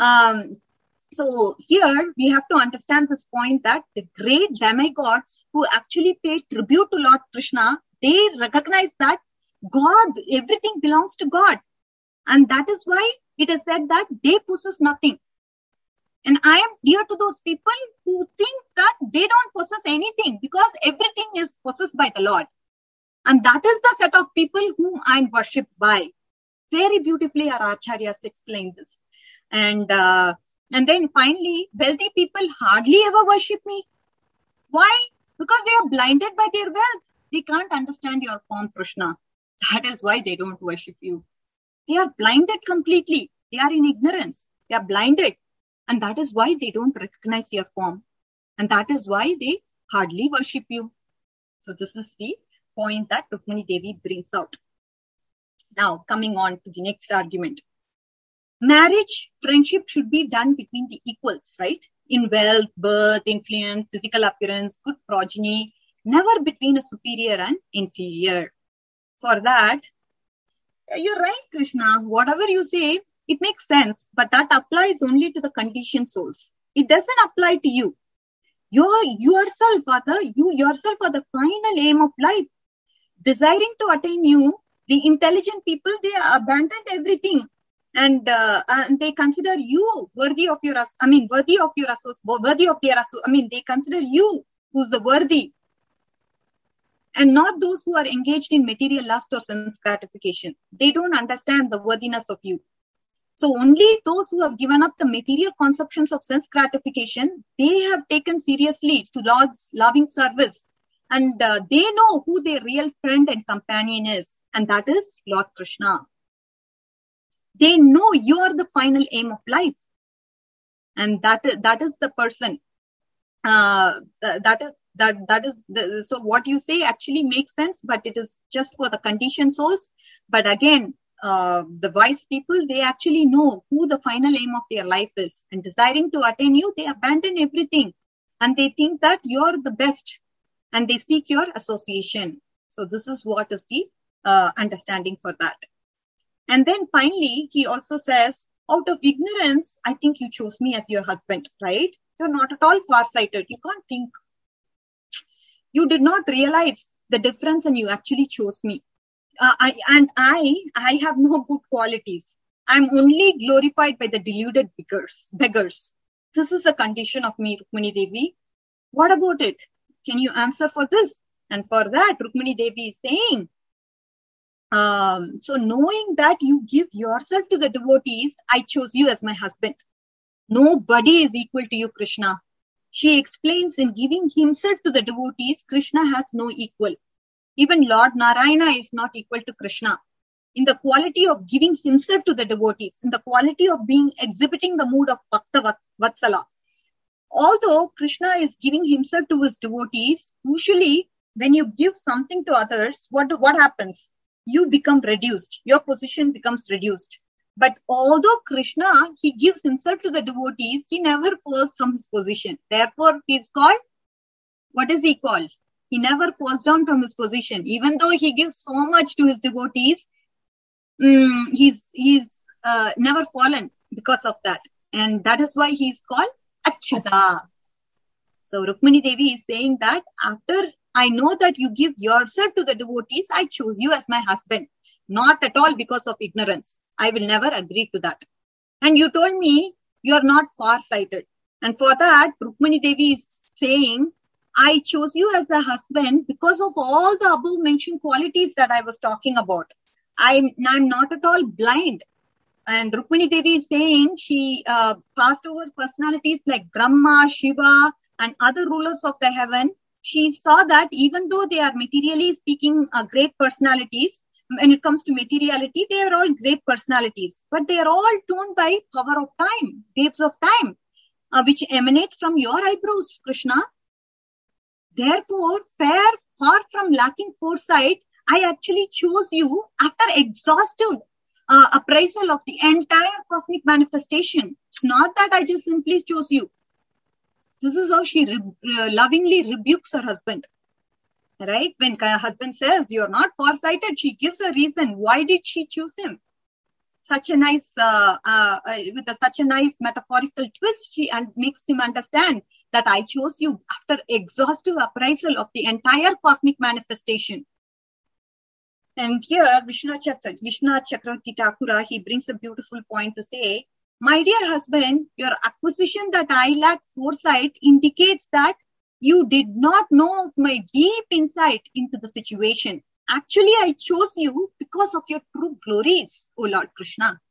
so here we have to understand this point that the great demigods who actually pay tribute to Lord Krishna, they recognize that God, everything belongs to God. And that is why it is said that they possess nothing. And I am dear to those people who think that they don't possess anything because everything is possessed by the Lord. And that is the set of people whom I am worshipped by. Very beautifully our acharyas explained this. And then finally, wealthy people hardly ever worship me. Why? Because they are blinded by their wealth. They can't understand your form, Krishna. That is why they don't worship you. They are blinded completely. They are in ignorance. They are blinded. And that is why they don't recognize your form. And that is why they hardly worship you. So this is the point that Rukmini Devi brings out. Now, coming on to the next argument. Marriage, friendship should be done between the equals, right? In wealth, birth, influence, physical appearance, good progeny, never between a superior and inferior. For that, you're right, Krishna. Whatever you say, it makes sense, but that applies only to the conditioned souls. It doesn't apply to you. You yourself are the final aim of life. Desiring to attain you, the intelligent people, they abandoned everything. And they consider you they consider you who's the worthy, and not those who are engaged in material lust or sense gratification. They don't understand the worthiness of you. So only those who have given up the material conceptions of sense gratification, they have taken seriously to Lord's loving service, and they know who their real friend and companion is, and that is Lord Krishna. They know you are the final aim of life. And that is the person. So what you say actually makes sense, but it is just for the conditioned souls. But again, the wise people, they actually know who the final aim of their life is. And desiring to attain you, they abandon everything. And they think that you're the best. And they seek your association. So this is what is the understanding for that. And then finally, he also says, out of ignorance, I think you chose me as your husband, right? You're not at all farsighted. You can't think. You did not realize the difference and you actually chose me. I have no good qualities. I'm only glorified by the deluded beggars. This is a condition of me, Rukmini Devi. What about it? Can you answer for this? And for that, Rukmini Devi is saying, so knowing that you give yourself to the devotees, I chose you as my husband. Nobody is equal to you, Krishna. She explains, in giving himself to the devotees, Krishna has no equal. Even Lord Narayana is not equal to Krishna. In the quality of giving himself to the devotees, in the quality of exhibiting the mood of Bhakta Vatsala. Although Krishna is giving himself to his devotees, usually when you give something to others, what happens? You become reduced. Your position becomes reduced. But although Krishna, he gives himself to the devotees, he never falls from his position. Therefore, he is called, what is he called? He never falls down from his position. Even though he gives so much to his devotees, he's never fallen because of that. And that is why he is called Achyuta. So Rukmini Devi is saying that after I know that you give yourself to the devotees, I chose you as my husband. Not at all because of ignorance. I will never agree to that. And you told me you are not far-sighted. And for that, Rukmini Devi is saying, I chose you as a husband because of all the above mentioned qualities that I was talking about. I'm not at all blind. And Rukmini Devi is saying she passed over personalities like Brahma, Shiva, and other rulers of the heaven. She saw that even though they are materially speaking great personalities, when it comes to materiality, they are all great personalities. But they are all torn by power of time, waves of time, which emanate from your eyebrows, Krishna. Therefore, far from lacking foresight, I actually chose you after exhaustive appraisal of the entire cosmic manifestation. It's not that I just simply chose you. This is how she lovingly rebukes her husband. Right? When her husband says, you're not far-sighted, she gives a reason. Why did she choose him? Such a nice, with such a nice metaphorical twist, she makes him understand that I chose you after exhaustive appraisal of the entire cosmic manifestation. And here, Vishwanath Chakravarti Thakura, he brings a beautiful point to say, my dear husband, your acquisition that I lack foresight indicates that you did not know of my deep insight into the situation. Actually, I chose you because of your true glories, O Lord Krishna.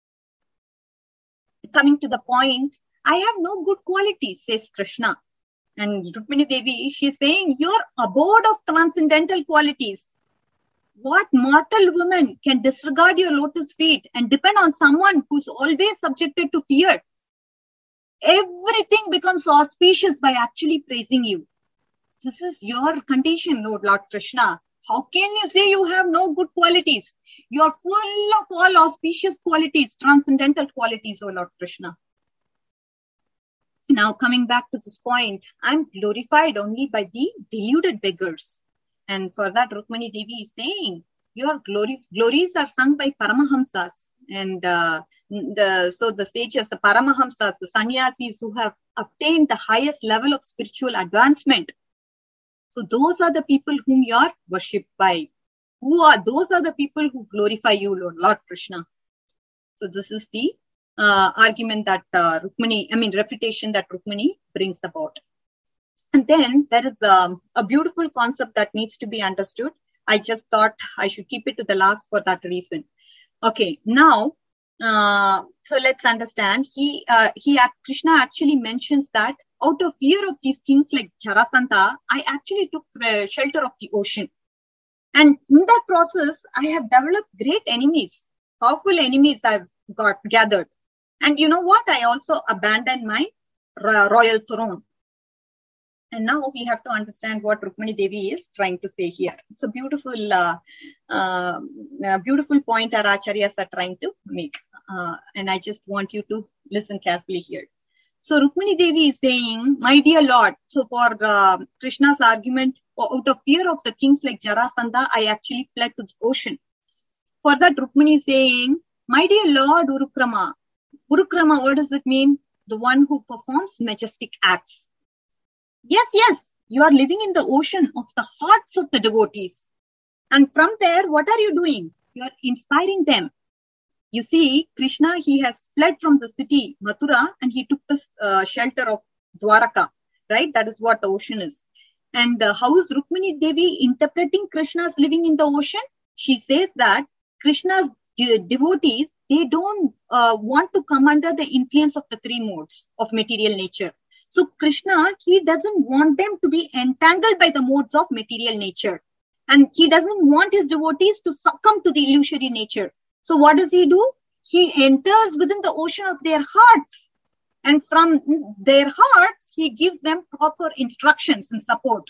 Coming to the point, I have no good qualities, says Krishna. And Rukmini Devi, she's saying, your abode of transcendental qualities. What mortal woman can disregard your lotus feet and depend on someone who's always subjected to fear? Everything becomes auspicious by actually praising you. This is your condition, Lord Krishna. How can you say you have no good qualities? You are full of all auspicious qualities, transcendental qualities, O Lord Krishna. Now coming back to this point, I'm glorified only by the deluded beggars. And for that, Rukmini Devi is saying, your glories are sung by Paramahamsas. And so the sages, the Paramahamsas, the sannyasis who have obtained the highest level of spiritual advancement. So those are the people whom you are worshipped by. Those are the people who glorify you, Lord Krishna. So this is the argument that refutation that Rukmini brings about. And then there is a beautiful concept that needs to be understood. I just thought I should keep it to the last for that reason. Okay, now, so let's understand. Krishna actually mentions that out of fear of these kings like Jarasandha, I actually took shelter of the ocean. And in that process, I have developed great enemies, powerful enemies I've gathered. And you know what? I also abandoned my royal throne. And now we have to understand what Rukmini Devi is trying to say here. It's a beautiful, beautiful point our acharyas are trying to make. And I just want you to listen carefully here. So Rukmini Devi is saying, my dear Lord, so for Krishna's argument, out of fear of the kings like Jarasandha, I actually fled to the ocean. For that, Rukmini is saying, my dear Lord Urukrama. Urukrama, what does it mean? The one who performs majestic acts. Yes, you are living in the ocean of the hearts of the devotees. And from there, what are you doing? You are inspiring them. You see, Krishna, he has fled from the city, Mathura, and he took the shelter of Dwaraka, right? That is what the ocean is. And how is Rukmini Devi interpreting Krishna's living in the ocean? She says that Krishna's devotees, they don't want to come under the influence of the three modes of material nature. So Krishna, he doesn't want them to be entangled by the modes of material nature. And he doesn't want his devotees to succumb to the illusory nature. So what does he do? He enters within the ocean of their hearts. And from their hearts, he gives them proper instructions and support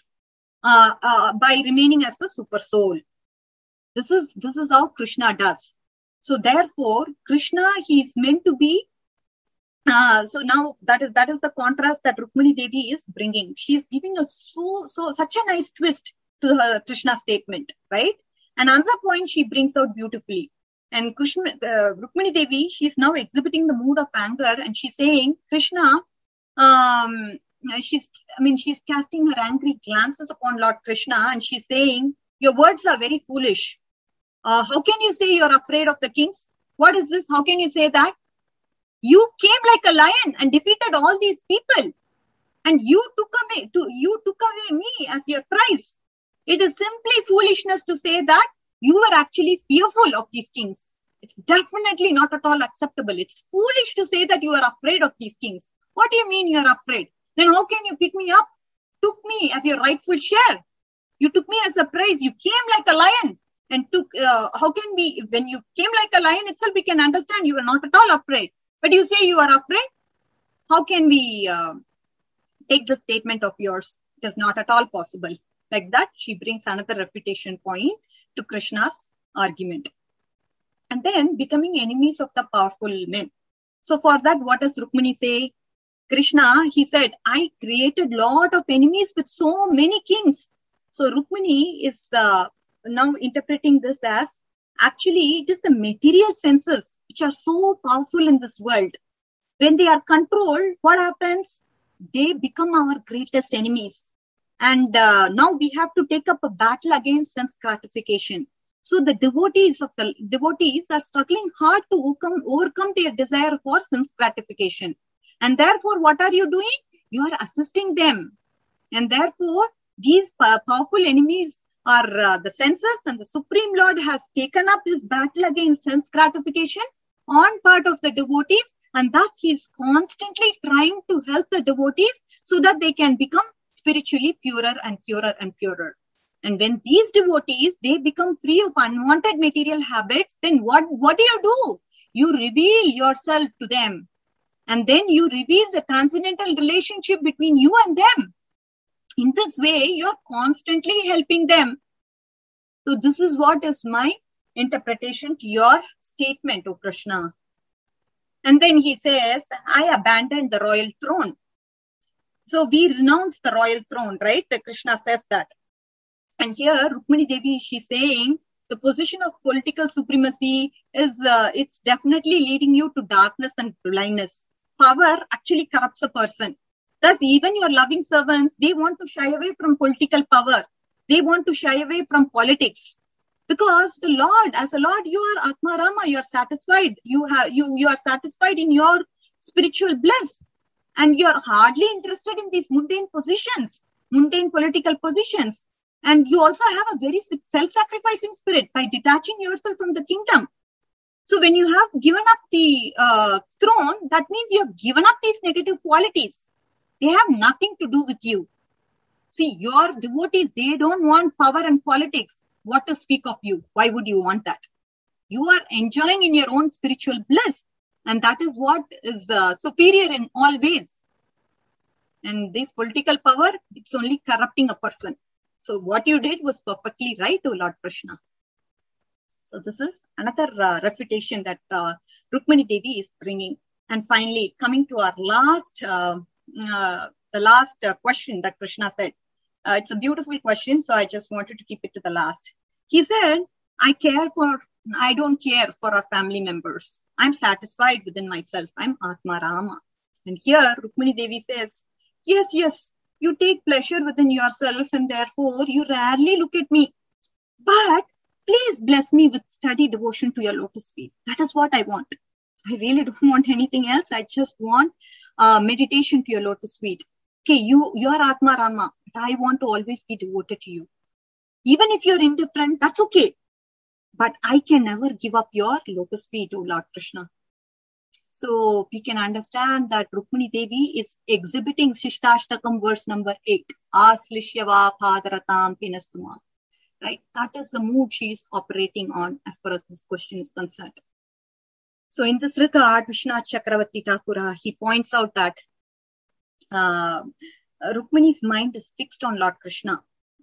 by remaining as a super soul. This is how Krishna does. So therefore, Krishna, he is meant to be. So now that is the contrast that Rukmini Devi is bringing. She is giving such a nice twist to her Krishna statement, right? And another point she brings out beautifully. And Rukmini Devi, she's now exhibiting the mood of anger, and she's saying, Krishna, she's casting her angry glances upon Lord Krishna, and she's saying, your words are very foolish. How can you say you're afraid of the kings? What is this? How can you say that? You came like a lion and defeated all these people, and you took away me as your prize. It is simply foolishness to say that you were actually fearful of these kings. It's definitely not at all acceptable. It's foolish to say that you are afraid of these kings. What do you mean you are afraid? Then how can you pick me up? Took me as your rightful share. You took me as a prize. You came like a lion and took, when you came like a lion itself, we can understand you were not at all afraid. But you say you are afraid? How can we take the statement of yours? It is not at all possible. Like that, she brings another refutation point to Krishna's argument. And then becoming enemies of the powerful men. So for that, what does Rukmini say? Krishna, he said, I created lot of enemies with so many kings. So Rukmini is now interpreting this as, actually, it is the material senses which are so powerful in this world. When they are controlled, what happens? They become our greatest enemies. And now we have to take up a battle against sense gratification. So the devotees are struggling hard to overcome their desire for sense gratification. And therefore, what are you doing? You are assisting them. And therefore, these powerful enemies are the senses, and the Supreme Lord has taken up his battle against sense gratification on part of the devotees. And thus, he is constantly trying to help the devotees so that they can become spiritually purer and purer and purer. And when these devotees, they become free of unwanted material habits, then what do? You reveal yourself to them. And then you reveal the transcendental relationship between you and them. In this way, you're constantly helping them. So this is what is my interpretation to your statement, O Krishna. And then he says, I abandoned the royal throne. So we renounce the royal throne, right? Krishna says that. And here, Rukmini Devi, she's saying, the position of political supremacy is, it's definitely leading you to darkness and blindness. Power actually corrupts a person. Thus, even your loving servants, they want to shy away from political power. They want to shy away from politics. Because the Lord, as a Lord, you are Atma Rama, you are satisfied. You are satisfied in your spiritual bliss. And you are hardly interested in these mundane positions, mundane political positions. And you also have a very self-sacrificing spirit by detaching yourself from the kingdom. So when you have given up the throne, that means you have given up these negative qualities. They have nothing to do with you. See, your devotees, they don't want power and politics. What to speak of you? Why would you want that? You are enjoying in your own spiritual bliss. And that is what is superior in all ways. And this political power, it's only corrupting a person. So what you did was perfectly right, O Lord Krishna. So this is another refutation that Rukmini Devi is bringing. And finally, coming to our last, the last question that Krishna said. It's a beautiful question, so I just wanted to keep it to the last. He said, I don't care for our family members. I'm satisfied within myself. I'm Atma Rama. And here, Rukmini Devi says, yes, you take pleasure within yourself and therefore you rarely look at me. But please bless me with steady devotion to your lotus feet. That is what I want. I really don't want anything else. I just want meditation to your lotus feet. Okay, you are Atma Rama, but I want to always be devoted to you. Even if you're indifferent, that's okay. But I can never give up your lotus feet, O Lord Krishna. So we can understand that Rukmini Devi is exhibiting Shishtastakam verse number 8. Aslishyava padaratam pinastuma. Right? That is the mood she is operating on as far as this question is concerned. So in this regard, Vishwanath Chakravarti Thakura, he points out that Rukmini's mind is fixed on Lord Krishna.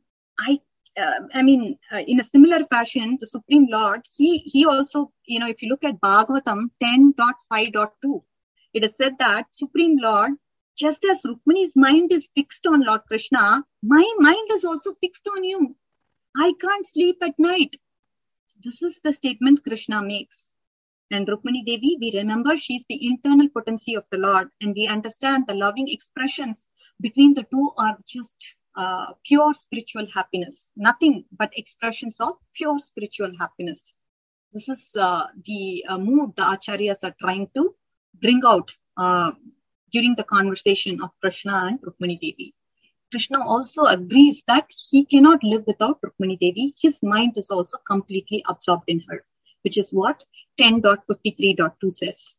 In a similar fashion, the Supreme Lord, he also, if you look at Bhagavatam 10.5.2, it is said that Supreme Lord, just as Rukmini's mind is fixed on Lord Krishna, my mind is also fixed on you. I can't sleep at night. This is the statement Krishna makes. And Rukmani Devi, we remember she's the internal potency of the Lord, and we understand the loving expressions between the two are just pure spiritual happiness, nothing but expressions of pure spiritual happiness. This is the mood the Acharyas are trying to bring out during the conversation of Krishna and Rukmani Devi. Krishna also agrees that he cannot live without Rukmani Devi. His mind is also completely absorbed in her, which is what 10.53.2 says.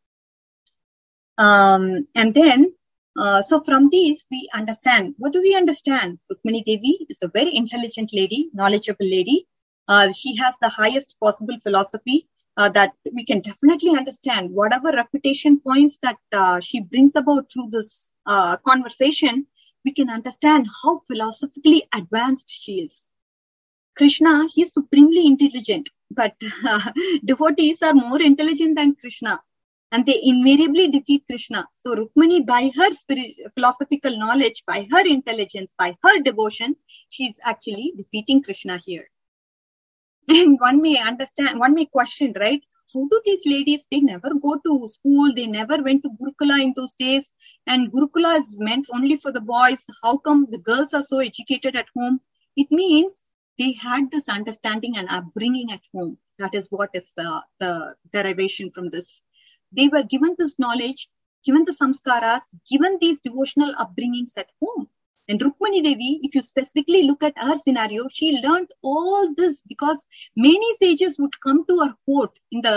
And then, so from these, we understand. What do we understand? Rukmani Devi is a very intelligent lady, knowledgeable lady. She has the highest possible philosophy that we can definitely understand. Whatever reputation points that she brings about through this conversation, we can understand how philosophically advanced she is. Krishna, he is supremely intelligent, but devotees are more intelligent than Krishna, and they invariably defeat Krishna. So Rukmani, by her philosophical knowledge, by her intelligence, by her devotion, she is actually defeating Krishna here. And one may question, right? How do these ladies, they never go to school, they never went to Gurukula in those days, and Gurukula is meant only for the boys. How come the girls are so educated at home? It means they had this understanding and upbringing at home. That is what is the derivation from this. They were given this knowledge, given the samskaras, given these devotional upbringings at home. And Rukmani Devi, if you specifically look at her scenario, she learned all this because many sages would come to her court.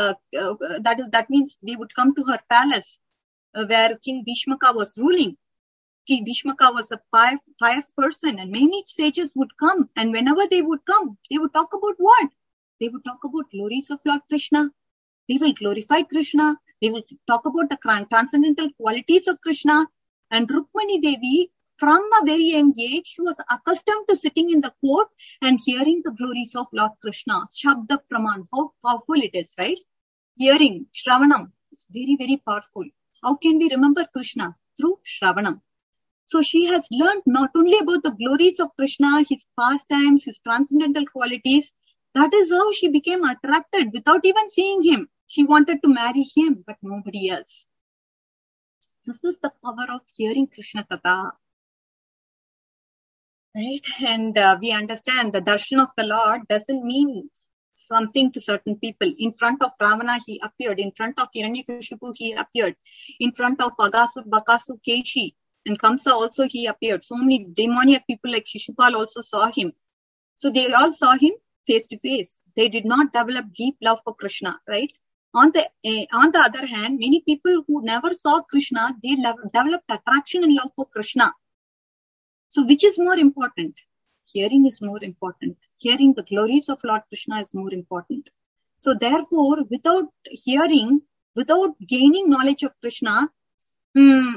That means they would come to her palace where King Bhishmaka was ruling. King Bhishmaka was a pious person, and many sages would come. And whenever they would come, they would talk about what? They would talk about glories of Lord Krishna. They will glorify Krishna. They will talk about the transcendental qualities of Krishna. And Rukmani Devi, from a very young age, she was accustomed to sitting in the court and hearing the glories of Lord Krishna. Shabda Praman, how powerful it is, right? Hearing, Shravanam, is very, very powerful. How can we remember Krishna? Through Shravanam. So she has learned not only about the glories of Krishna, his pastimes, his transcendental qualities. That is how she became attracted without even seeing him. She wanted to marry him, but nobody else. This is the power of hearing Krishna Katha. Right? And we understand the darshan of the Lord doesn't mean something to certain people. In front of Ravana, he appeared. In front of Hiranyakashipu, he appeared. In front of Agasur, Bakasur, Keshi, and Kamsa also he appeared. So many demoniac people like Shishupal also saw him. So they all saw him face to face. They did not develop deep love for Krishna, right? On the other hand, many people who never saw Krishna, they developed attraction and love for Krishna. So which is more important? Hearing is more important. Hearing the glories of Lord Krishna is more important. So therefore, without hearing, without gaining knowledge of Krishna, from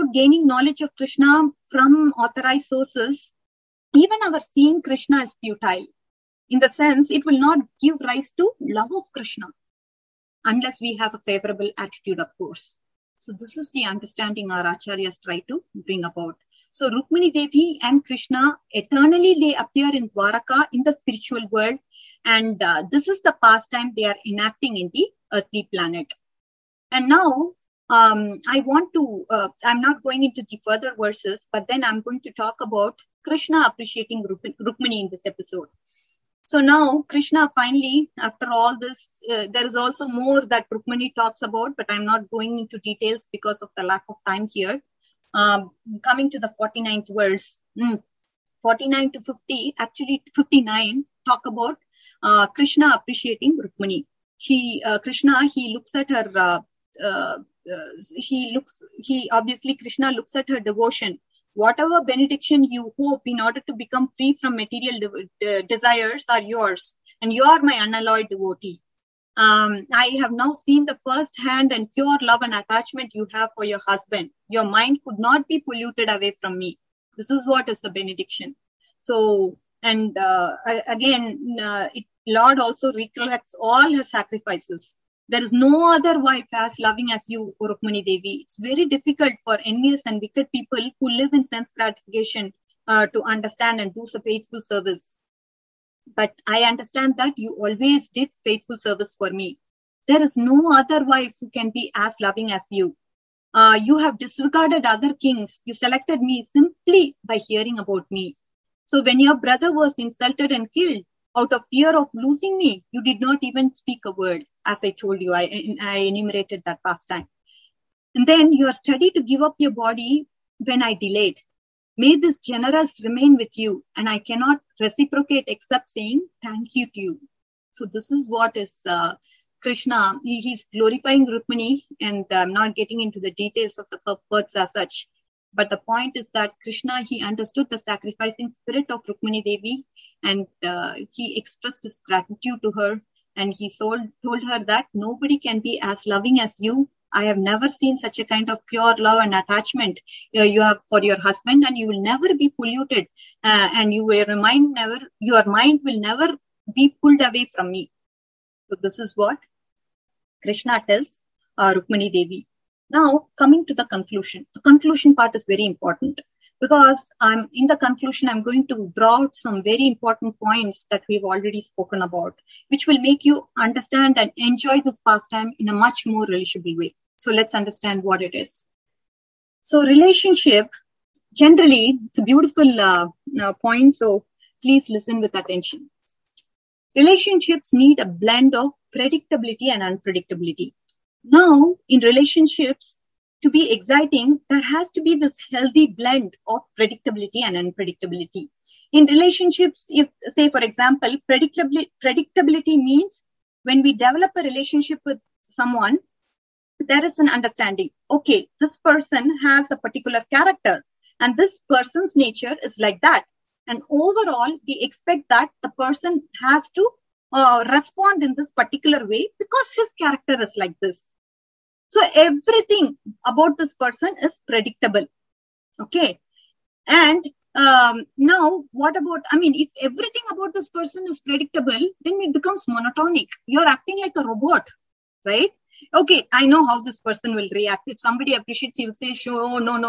authorized sources, even our seeing Krishna is futile. In the sense, it will not give rise to love of Krishna unless we have a favorable attitude, of course. So this is the understanding our acharyas try to bring about. So Rukmani Devi and Krishna, eternally they appear in Dwaraka in the spiritual world, and this is the pastime they are enacting in the earthly planet. And now, I'm not going into the further verses, but then I'm going to talk about Krishna appreciating Rukmani in this episode. So now Krishna finally, after all this, there is also more that Rukmani talks about, but I'm not going into details because of the lack of time here. Coming to the 49th verse, 49 to 50, actually 59, talk about Krishna appreciating Rukmani. Krishna looks at her, Krishna looks at her devotion. Whatever benediction you hope in order to become free from material desires are yours, and you are my unalloyed devotee. I have now seen the first hand and pure love and attachment you have for your husband. Your mind could not be polluted away from me. This is what is the benediction. So, and Lord also recollects all her sacrifices. There is no other wife as loving as you, Rukmani Devi. It's very difficult for envious and wicked people who live in sense gratification to understand and do so faithful service. but I understand that you always did faithful service for me. There is no other wife who can be as loving as you. You have disregarded other kings. You selected me simply by hearing about me. So when your brother was insulted and killed, out of fear of losing me, you did not even speak a word. As I told you, I enumerated that past time. And then you are steady to give up your body when I delayed. May this generous remain with you, and I cannot reciprocate except saying thank you to you. So this is what is Krishna. He's glorifying Rukmini, and I'm not getting into the details of the purports as such. But the point is that Krishna, he understood the sacrificing spirit of Rukmini Devi, and he expressed his gratitude to her, and he told her that nobody can be as loving as you. I have never seen such a kind of pure love and attachment you have for your husband, and you will never be polluted, and your mind will never be pulled away from me. So this is what Krishna tells Rukmini Devi. Now, coming to the conclusion. The conclusion part is very important, because in the conclusion, I'm going to draw out some very important points that we've already spoken about, which will make you understand and enjoy this pastime in a much more relishable way. So let's understand what it is. So relationship, generally, it's a beautiful point, so please listen with attention. Relationships need a blend of predictability and unpredictability. Now, in relationships, to be exciting, there has to be this healthy blend of predictability and unpredictability. In relationships, if, say, for example, predictability means when we develop a relationship with someone, there is an understanding. Okay, this person has a particular character, and this person's nature is like that. And overall, we expect that the person has to respond in this particular way because his character is like this. So everything about this person is predictable. Okay. And now what about, if everything about this person is predictable, then it becomes monotonic. You're acting like a robot, right? Okay, I know how this person will react. If somebody appreciates, he will say, sure, no,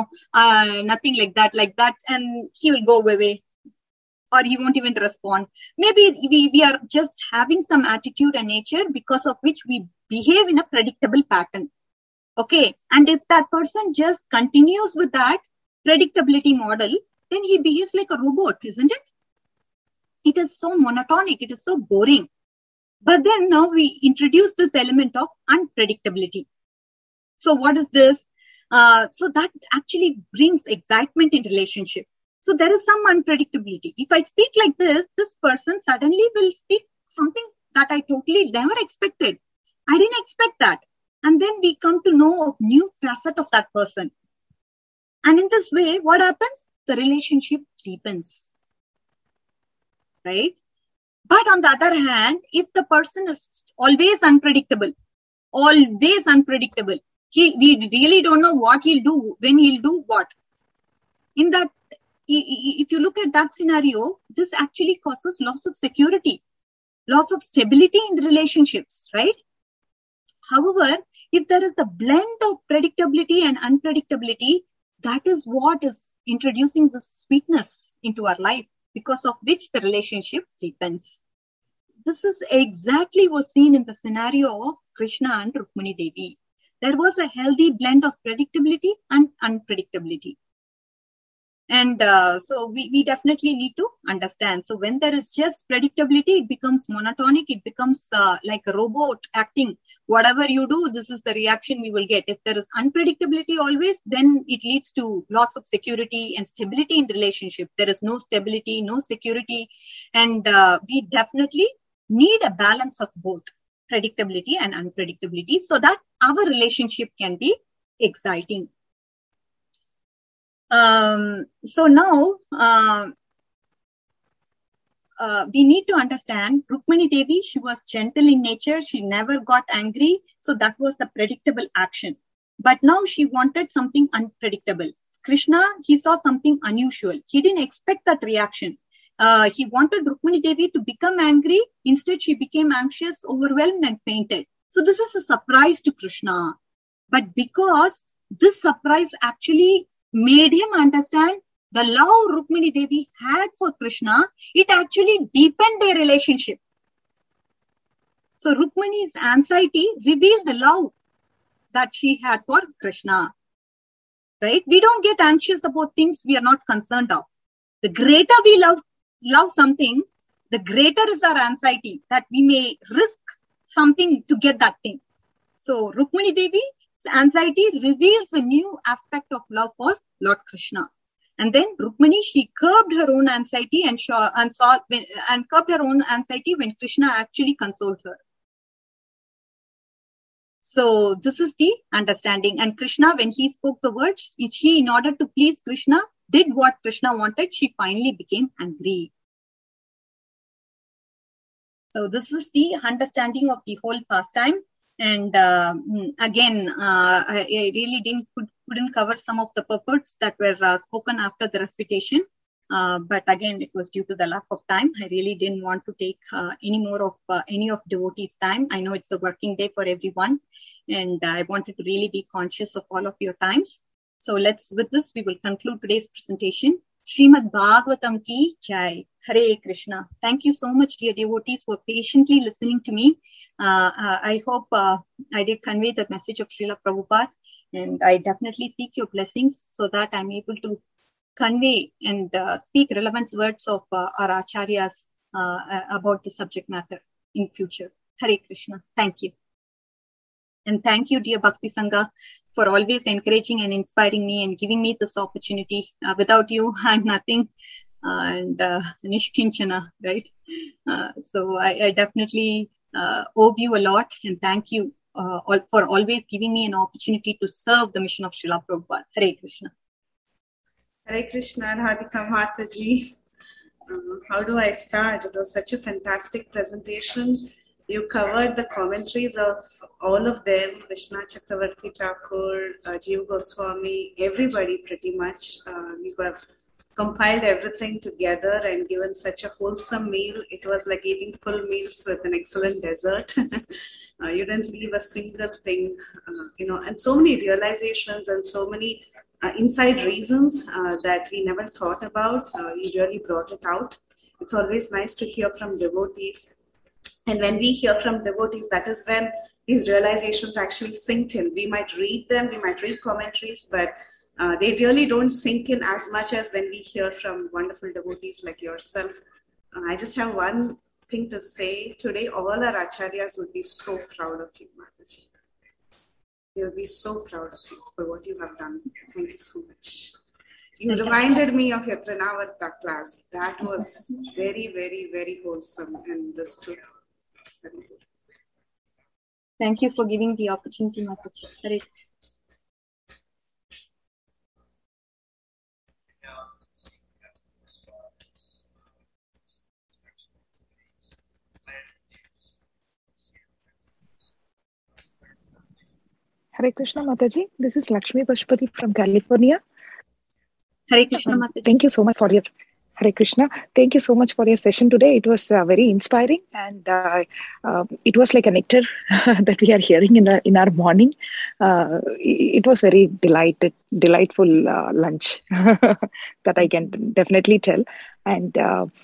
nothing like that, and he will go away. Or he won't even respond. Maybe we are just having some attitude and nature because of which we behave in a predictable pattern. Okay. And if that person just continues with that predictability model, then he behaves like a robot, isn't it? It is so monotonic. It is so boring. But then now we introduce this element of unpredictability. So what is this? So that actually brings excitement in relationship. So there is some unpredictability. If I speak like this person suddenly will speak something that I totally never expected. I didn't expect that. And then we come to know of new facet of that person. And in this way, what happens? The relationship deepens. Right? But on the other hand, if the person is always unpredictable, we really don't know what he'll do, when he'll do what. In that, if you look at that scenario, this actually causes loss of security, loss of stability in the relationships, right? However, if there is a blend of predictability and unpredictability, that is what is introducing the sweetness into our life, because of which the relationship deepens. This is exactly was seen in the scenario of Krishna and Rukmini Devi. There was a healthy blend of predictability and unpredictability. And so we definitely need to understand. So when there is just predictability, it becomes monotonic. It becomes like a robot acting. Whatever you do, this is the reaction we will get. If there is unpredictability always, then it leads to loss of security and stability in relationship. There is no stability, no security. And we definitely need a balance of both predictability and unpredictability so that our relationship can be exciting. So now we need to understand Rukmini Devi, she was gentle in nature. She never got angry. So that was the predictable action. But now she wanted something unpredictable. Krishna, he saw something unusual. He didn't expect that reaction. He wanted Rukmini Devi to become angry. Instead, she became anxious, overwhelmed, and fainted. So this is a surprise to Krishna. But because this surprise actually made him understand the love Rukmini Devi had for Krishna, it actually deepened their relationship. So Rukmini's anxiety revealed the love that she had for Krishna. Right? We don't get anxious about things we are not concerned of. The greater we love something, the greater is our anxiety that we may risk something to get that thing. So Rukmini Devi's anxiety reveals a new aspect of love for Lord Krishna. And then Rukmini, she curbed her own anxiety and curbed her own anxiety when Krishna actually consoled her. So this is the understanding. And Krishna, when he spoke the words, she, in order to please Krishna, did what Krishna wanted. She finally became angry. So this is the understanding of the whole pastime. And again, I really couldn't cover some of the purports that were spoken after the refutation. But again, it was due to the lack of time. I really didn't want to take any more of any of devotees' time. I know it's a working day for everyone, and I wanted to really be conscious of all of your times. So with this, we will conclude today's presentation. Srimad Bhagavatam ki Jai. Hare Krishna. Thank you so much, dear devotees, for patiently listening to me. I hope I did convey the message of Srila Prabhupada, and I definitely seek your blessings so that I'm able to convey and speak relevant words of our acharyas about the subject matter in future. Hare Krishna. Thank you. And thank you, dear Bhakti Sangha, for always encouraging and inspiring me and giving me this opportunity. Without you, I'm nothing. And Nishkinchana, right? So I definitely owe you a lot, and thank you for always giving me an opportunity to serve the mission of Srila Prabhupada. Hare Krishna. Hare Krishna, Radhika Mataji. How do I start? It was such a fantastic presentation. You covered the commentaries of all of them, Vishnu Chakravarti Thakur, Jeev Goswami, everybody pretty much. You have compiled everything together and given such a wholesome meal. It was like eating full meals with an excellent dessert. You didn't leave a single thing, and so many realizations and so many inside reasons that we never thought about. You really brought it out. It's always nice to hear from devotees. And when we hear from devotees, that is when these realizations actually sink in. We might read them, we might read commentaries, but they really don't sink in as much as when we hear from wonderful devotees like yourself. I just have one thing to say. Today, all our acharyas would be so proud of you, Mataji. They will be so proud of you for what you have done. Thank you so much. You reminded me of your Trinavarta class. That was very, very, very wholesome and this too. Very good. Thank you for giving the opportunity, Mataji. Hare Krishna. Hare Krishna Mataji, this is Lakshmi Pashupati from California. Hare Krishna Mataji. Thank you so much for your Hare Krishna. Thank you so much for your session today. It was very inspiring, and it was like a nectar that we are hearing in our morning. It was very delightful lunch that I can definitely tell. And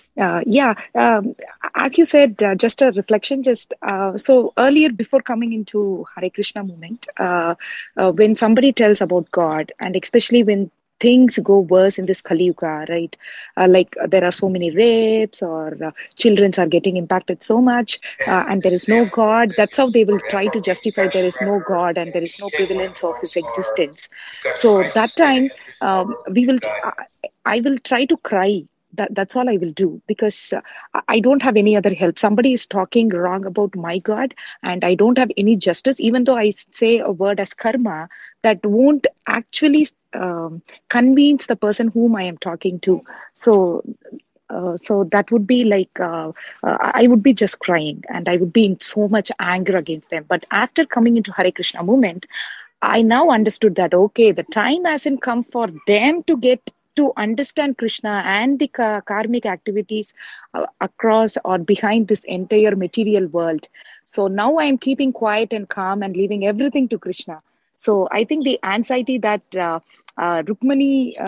as you said, just a reflection. So earlier, before coming into Hare Krishna movement, when somebody tells about God, and especially when things go worse in this Kali Yuga, right? Like there are so many rapes, or children are getting impacted so much, and there is no God. That's how they will try to justify there is no God and there is no prevalence of His existence. So that time, I will try to cry. That's all I will do, because I don't have any other help. Somebody is talking wrong about my God, and I don't have any justice. Even though I say a word as karma, that won't actually convince the person whom I am talking to. So that would be like I would be just crying, and I would be in so much anger against them. But after coming into Hare Krishna movement, I now understood that, okay, the time hasn't come for them to understand Krishna and the karmic activities across or behind this entire material world. So now I am keeping quiet and calm and leaving everything to Krishna. So I think the anxiety that Rukmani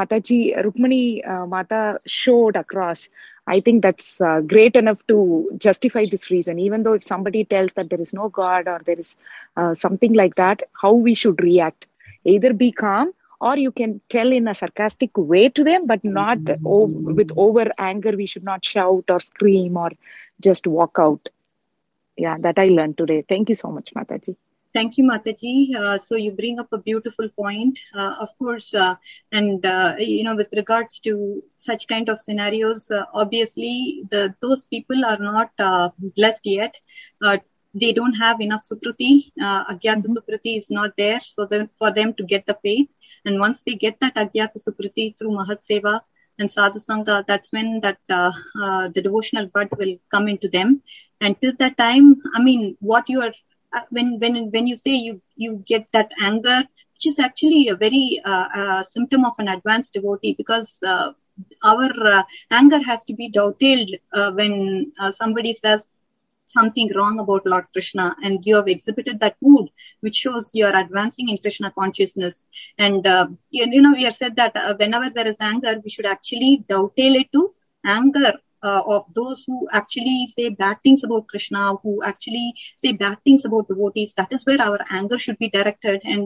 Mata showed across. I think that's great enough to justify this reason. Even though if somebody tells that there is no God or there is something like that, how we should react. Either be calm or you can tell in a sarcastic way to them, but not with over anger. We should not shout or scream or just walk out. Yeah, that I learned today. Thank you so much, Mataji. Thank you, Mataji. So you bring up a beautiful point. Of course, with regards to such kind of scenarios, obviously those people are not blessed yet. They don't have enough Sukruti. Agyata Sukruti is not there, so for them to get the faith. And once they get that Agyata Sukruti through Mahat Seva and Sadhu Sangha, that's when the devotional bud will come into them. And till that time, I mean, what you are when you say you get that anger, which is actually a very symptom of an advanced devotee, because our anger has to be dovetailed when somebody says something wrong about Lord Krishna, and you have exhibited that mood, which shows you are advancing in Krishna consciousness. And we have said that whenever there is anger, we should actually dovetail it to anger of those who actually say bad things about Krishna, who actually say bad things about devotees. That is where our anger should be directed. And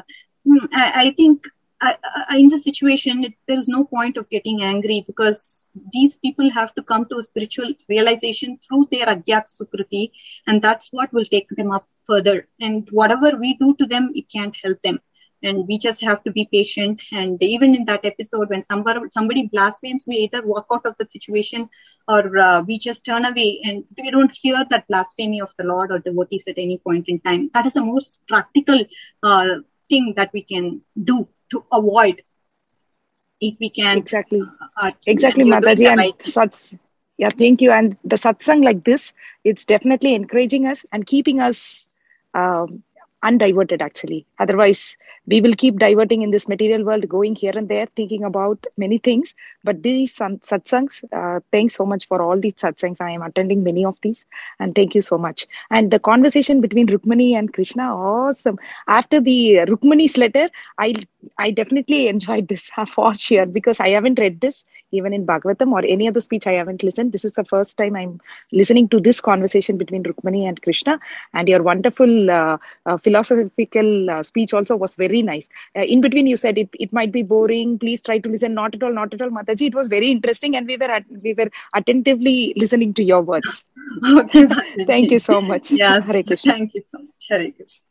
I think in this situation, there is no point of getting angry, because these people have to come to a spiritual realization through their Agyat Sukruti, and that's what will take them up further. And whatever we do to them, it can't help them. And we just have to be patient. And even in that episode, when somebody blasphemes, we either walk out of the situation or we just turn away, and we don't hear that blasphemy of the Lord or devotees at any point in time. That is the most practical thing that we can do to avoid, if we can. Exactly, Mataji. And right. Yeah, thank you. And the satsang like this, it's definitely encouraging us and keeping us undiverted, actually. Otherwise, we will keep diverting in this material world, going here and there, thinking about many things. But these satsangs, thanks so much for all these satsangs. I am attending many of these, and thank you so much. And the conversation between Rukmani and Krishna, awesome. After the Rukmani's letter, I definitely enjoyed this for sure, because I haven't read this even in Bhagavatam or any other speech. I haven't listened. This is the first time I'm listening to this conversation between Rukmani and Krishna. And your wonderful philosophical speech also was very nice. In between, you said it might be boring. Please try to listen. Not at all, Mataji. It was very interesting, and we were attentively listening to your words. Okay, thank you so much. Yes, Hare Krishna. Thank you so much. Hare Krishna.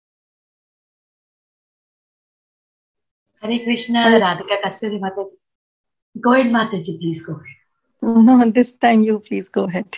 Hare Krishna, Radhika Kasturi Mataji. Go ahead, Mataji, please go ahead. No, this time you please go ahead.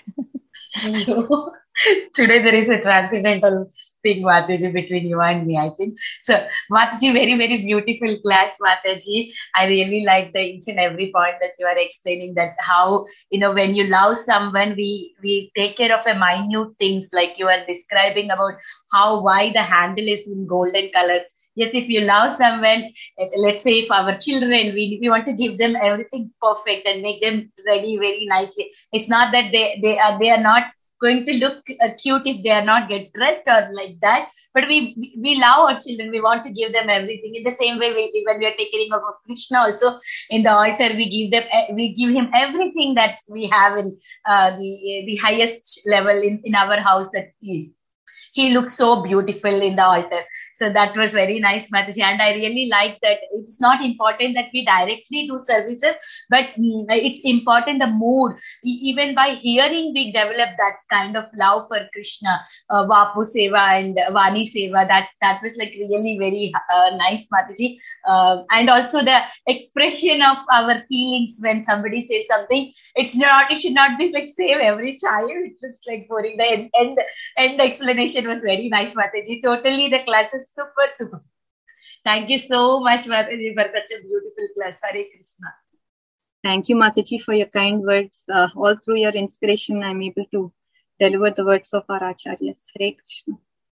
Today there is a transcendental thing, Mataji, between you and me, I think. So, Mataji, very, very beautiful class, Mataji. I really like each and every point that you are explaining, that how, when you love someone, we take care of a minute things, like you are describing about why the handle is in golden color. Yes, if you love someone, let's say if our children, we want to give them everything perfect and make them ready very nicely. It's not that they are not going to look cute if they are not get dressed or like that. But we love our children. We want to give them everything. In the same way, when we are taking care of Krishna also, in the altar, we give him everything that we have in the highest level in our house, that he looks so beautiful in the altar. So that was very nice, Mataji. And I really like that it's not important that we directly do services, but it's important the mood. Even by hearing, we develop that kind of love for Krishna. Vapu Seva and Vani Seva, that was like really very nice, Mataji. And also the expression of our feelings when somebody says something. It should not be like same every time. It was like boring. The end explanation was very nice, Mataji. Totally, the class is super. Thank you so much, Mataji, for such a beautiful class. Hare Krishna. Thank you, Mataji, for your kind words. All through your inspiration, I'm able to deliver the words of our Acharyas. Hare Krishna.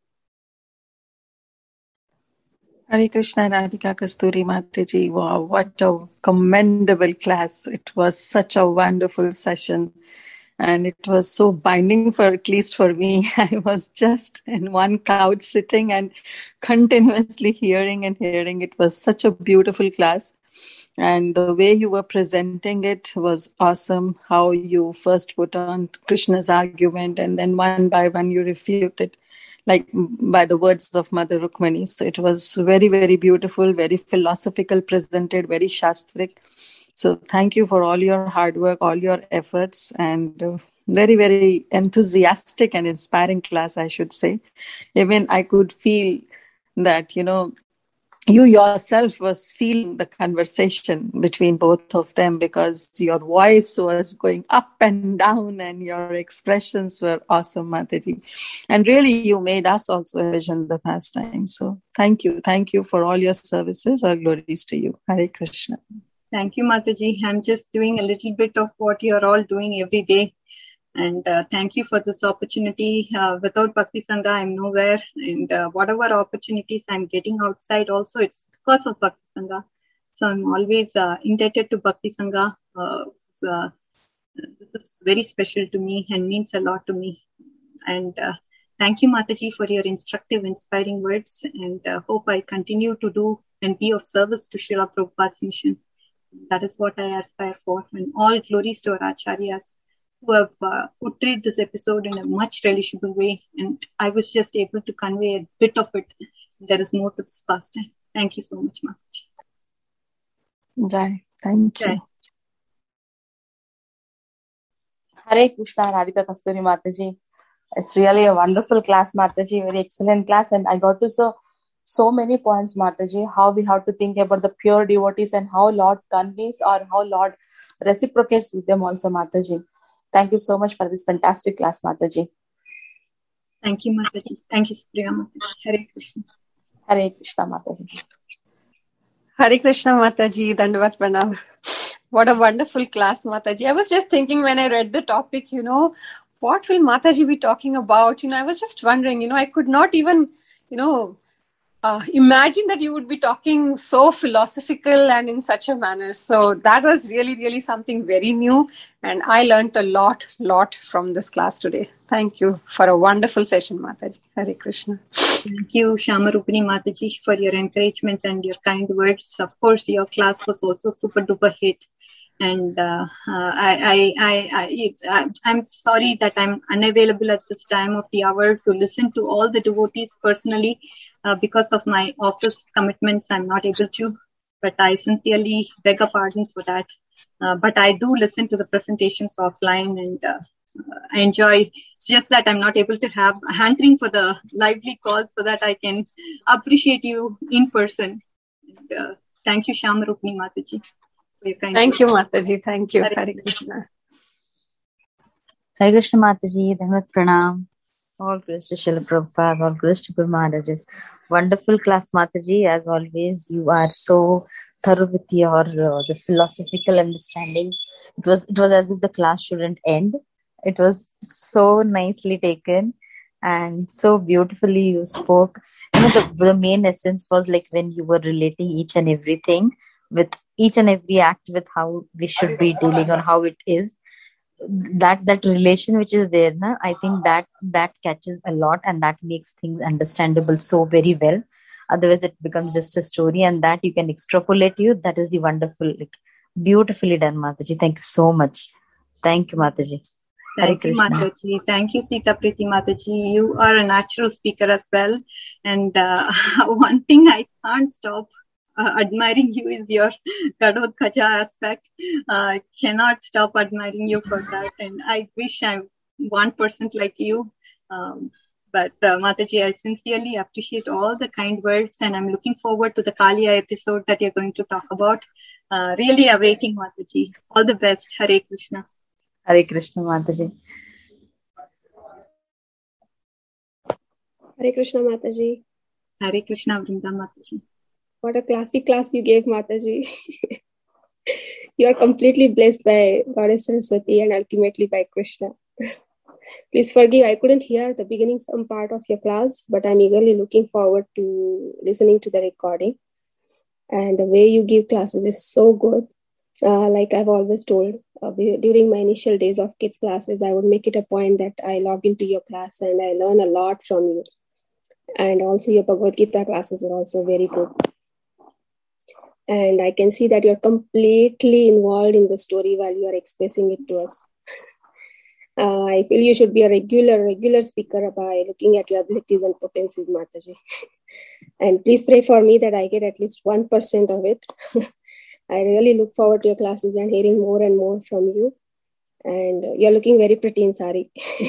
Hare Krishna, Radhika Kasturi Mataji. Wow, what a commendable class. It was such a wonderful session. And it was so binding, for at least for me. I was just in one couch sitting and continuously hearing and hearing. It was such a beautiful class. And the way you were presenting it was awesome. How you first put on Krishna's argument, and then one by one you refuted, like by the words of Mother Rukmani. So it was very, very beautiful, very philosophical presented, very shastric. So thank you for all your hard work, all your efforts, and very, very enthusiastic and inspiring class, I should say. Even I could feel that, you yourself was feeling the conversation between both of them, because your voice was going up and down and your expressions were awesome, Mataji. And really, you made us also envision the pastime. So thank you. Thank you for all your services. Our glories to you. Hare Krishna. Thank you, Mataji. I'm just doing a little bit of what you're all doing every day. And thank you for this opportunity. Without Bhakti Sangha, I'm nowhere. And whatever opportunities I'm getting outside also, it's because of Bhakti Sangha. So I'm always indebted to Bhakti Sangha. This is very special to me and means a lot to me. And thank you, Mataji, for your instructive, inspiring words. And hope I continue to do and be of service to Srila Prabhupada's mission. That is what I aspire for. And all glories to our Acharyas who have portrayed this episode in a much relishable way. And I was just able to convey a bit of it. There is more to this pastime. Thank you so much, Mataji. Jai. Thank you. Jai. Hare Krishna, Radhika Kasturi Mataji. It's really a wonderful class, Mataji. Very excellent class. And I got to so many points, Mataji, how we have to think about the pure devotees and how Lord conveys or how Lord reciprocates with them also, Mataji. Thank you so much for this fantastic class, Mataji. Thank you, Mataji. Thank you, Supriya Mataji. Hare Krishna. Hare Krishna, Mataji. Hare Krishna, Mataji. Dandavat Pranam. What a wonderful class, Mataji. I was just thinking when I read the topic, what will Mataji be talking about? I was just wondering, I could not even, imagine that you would be talking so philosophical and in such a manner. So that was really, really something very new. And I learned a lot from this class today. Thank you for a wonderful session, Mataji. Hare Krishna. Thank you, Shamarupini Mataji, for your encouragement and your kind words. Of course, your class was also super duper hit. And I'm sorry that I'm unavailable at this time of the hour to listen to all the devotees personally. Because of my office commitments, I'm not able to, but I sincerely beg a pardon for that. But I do listen to the presentations offline and I enjoy. It's just that I'm not able to have a hankering for the lively calls so that I can appreciate you in person. And, thank you, Shamarupini Mataji. Thank you, Mataji. Thank you. Hare Krishna. Hare Krishna, Mataji. Dandavat Pranam. All glories to Srila Prabhupada, all glories to Guru Maharajas. Wonderful class, Mataji. As always, you are so thorough with your the philosophical understanding. It was as if the class shouldn't end. It was so nicely taken and so beautifully you spoke. The main essence was like when you were relating each and everything with each and every act with how we should be dealing or how it is. That relation which is there, I think that catches a lot and that makes things understandable so very well. Otherwise, it becomes just a story, and that you can extrapolate you. That is the wonderful, beautifully done, Mataji. Thank you so much. Thank you, Mataji. Thank you, Mataji. Thank you, Sita Priti Mataji. You are a natural speaker as well. And one thing I can't stop admiring you is your Gadodkaja aspect. I cannot stop admiring you for that. And I wish I'm 1% like you. But Mataji, I sincerely appreciate all the kind words and I'm looking forward to the Kalia episode that you're going to talk about. Really awaiting, Mataji. All the best. Hare Krishna. Hare Krishna, Mataji. Hare Krishna, Mataji. Hare Krishna, Vrinda Mataji. What a classic class you gave, Mataji. You are completely blessed by Goddess Saraswati and ultimately by Krishna. Please forgive, I couldn't hear the beginning some part of your class, but I'm eagerly looking forward to listening to the recording. And the way you give classes is so good. Like I've always told, during my initial days of kids classes, I would make it a point that I log into your class and I learn a lot from you. And also your Bhagavad Gita classes are also very good. And I can see that you're completely involved in the story while you are expressing it to us. I feel you should be a regular speaker by looking at your abilities and potencies, Mataji. And please pray for me that I get at least 1% of it. I really look forward to your classes and hearing more and more from you. And you're looking very pretty in sari.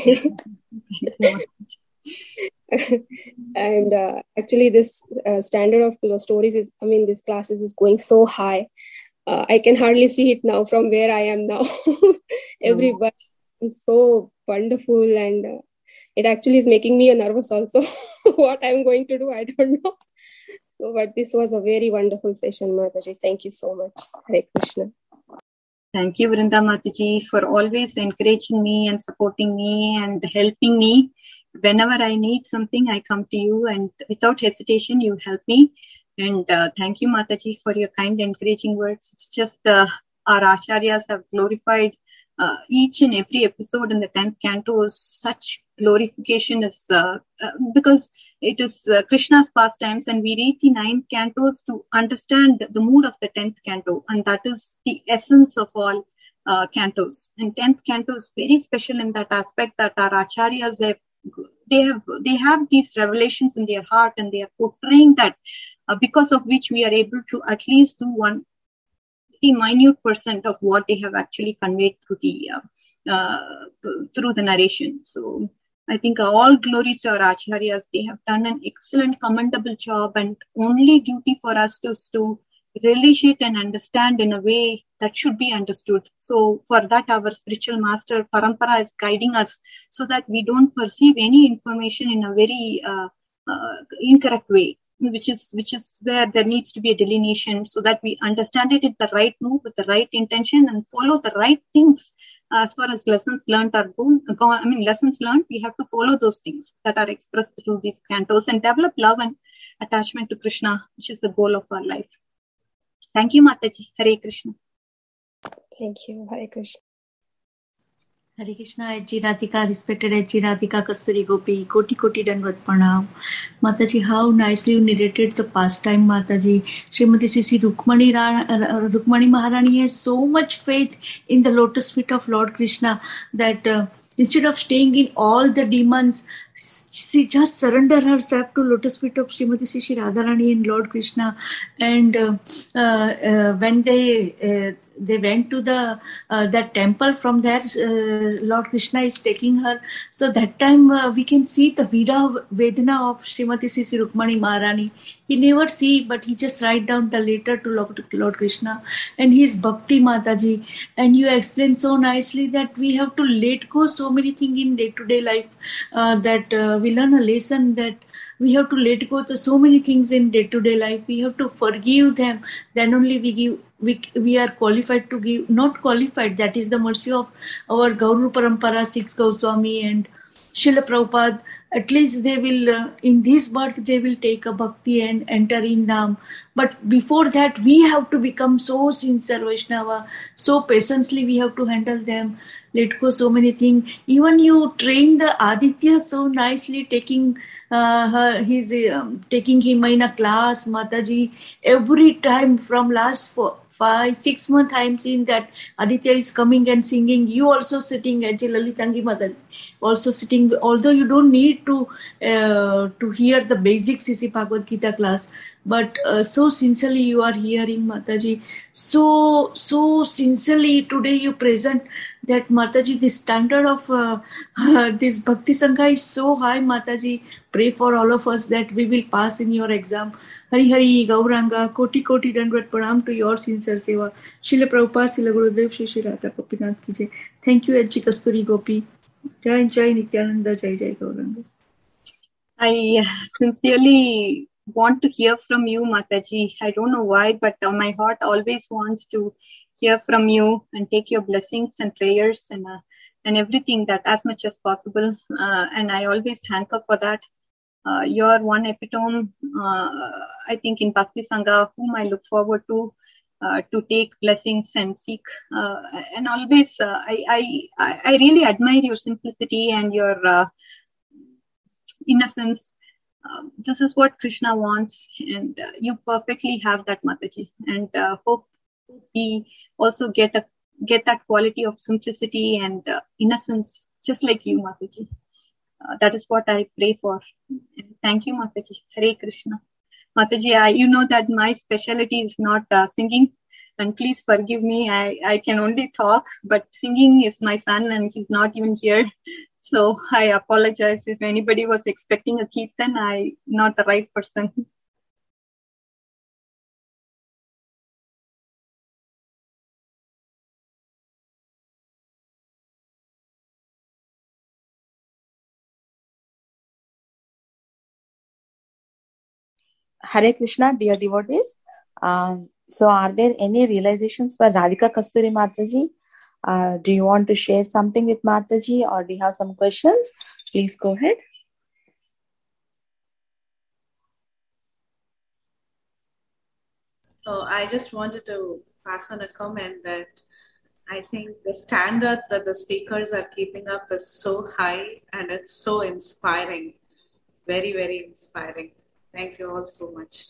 And actually, this standard of stories is, this classes is going so high. I can hardly see it now from where I am now. Everybody is so wonderful, and it actually is making me nervous also. What I'm going to do, I don't know. So, but this was a very wonderful session, Mataji. Thank you so much. Hare Krishna. Thank you, Vrinda Mataji, for always encouraging me and supporting me and helping me. Whenever I need something, I come to you, and without hesitation, you help me. And thank you, Mataji, for your kind, encouraging words. It's just our Acharyas have glorified each and every episode in the 10th canto. Such glorification is because it is Krishna's pastimes, and we read the 9th cantos to understand the mood of the 10th canto, and that is the essence of all cantos. And 10th canto is very special in that aspect that our Acharyas they have these revelations in their heart, and they are portraying that, because of which we are able to at least do the minute % of what they have actually conveyed through the narration. So I think all glories to our Acharyas. They have done an excellent, commendable job, and only duty for us is to relish it and understand in a way that should be understood. So for that, our spiritual master Parampara is guiding us so that we don't perceive any information in a very incorrect way, which is where there needs to be a delineation so that we understand it in the right mood, with the right intention, and follow the right things. As far as lessons learned are lessons learned, we have to follow those things that are expressed through these cantos and develop love and attachment to Krishna, which is the goal of our life. Thank you, Mataji. Hare Krishna. Thank you. Hare Krishna. Hare Krishna, H.G. Radhika, respected H.G. Radhika Kasturi Gopi, Koti Dandavat Pranam. Mataji, how nicely you narrated the pastime, Mataji. Srimati Sisi Rukmani Maharani has so much faith in the lotus feet of Lord Krishna that instead of staying in all the demons, she just surrendered herself to lotus feet of Srimati Sisi Radharani and Lord Krishna. And when they went to that temple, from there Lord Krishna is taking her. So that time we can see the Vedana of Srimati Sisi Rukmani Maharani. He never see, but he just write down the letter to Lord Krishna and his bhakti, Mataji. And you explained so nicely that we have to let go so many things in day-to-day life, that we learn a lesson that we have to let go to so many things in day-to-day life. We have to forgive them. Then only we are qualified to give. Not qualified, that is the mercy of our Gauru Parampara, Six Goswami and Srila Prabhupada. At least they will, in this birth, they will take a bhakti and enter in Dham. But before that, we have to become so sincere Vaishnava, so patiently we have to handle them, let go so many things. Even you train the Aditya so nicely, taking taking him in a class, Mataji. Every time from last 5-6 months, I am seeing that Aditya is coming and singing. You also sitting at Lalitangi Mataji, also sitting. Although you don't need to hear the basic Sisi Bhagavad Gita class, but so sincerely you are hearing, Mataji. So sincerely today you present that, Mataji. The standard of this Bhakti Sangha is so high, Mataji. Pray for all of us that we will pass in your exam. Hari Hari, Gauranga, Koti Dandavat Pranam to your sincere seva. Srila Prabhupada, Srila Gurudev, Shri Radha Gopinath ki jai. Thank you, H.G. Kasturi Gopi. Jai Jai Nityananda, Jai Jai Gauranga. I sincerely want to hear from you, Mataji. I don't know why, but my heart always wants to hear from you and take your blessings and prayers and everything that as much as possible. And I always hanker for that. You're one epitome, I think, in Bhakti Sangha, whom I look forward to. to take blessings and seek. And always, I really admire your simplicity and your innocence. This is what Krishna wants, and you perfectly have that, Mataji. And hope we also get that quality of simplicity and innocence, just like you, Mataji. That is what I pray for. And thank you, Mataji. Hare Krishna. Mataji, you know that my specialty is not singing, and please forgive me. I can only talk, but singing is my son, and he's not even here. So I apologize if anybody was expecting a kirtan. I'm not the right person. Hare Krishna, dear devotees. So are there any realizations for Radhika Kasturi Mataji? Do you want to share something with Mataji, or do you have some questions? Please go ahead. So I just wanted to pass on a comment that I think the standards that the speakers are keeping up is so high, and it's so inspiring. It's very, very inspiring. Thank you all so much.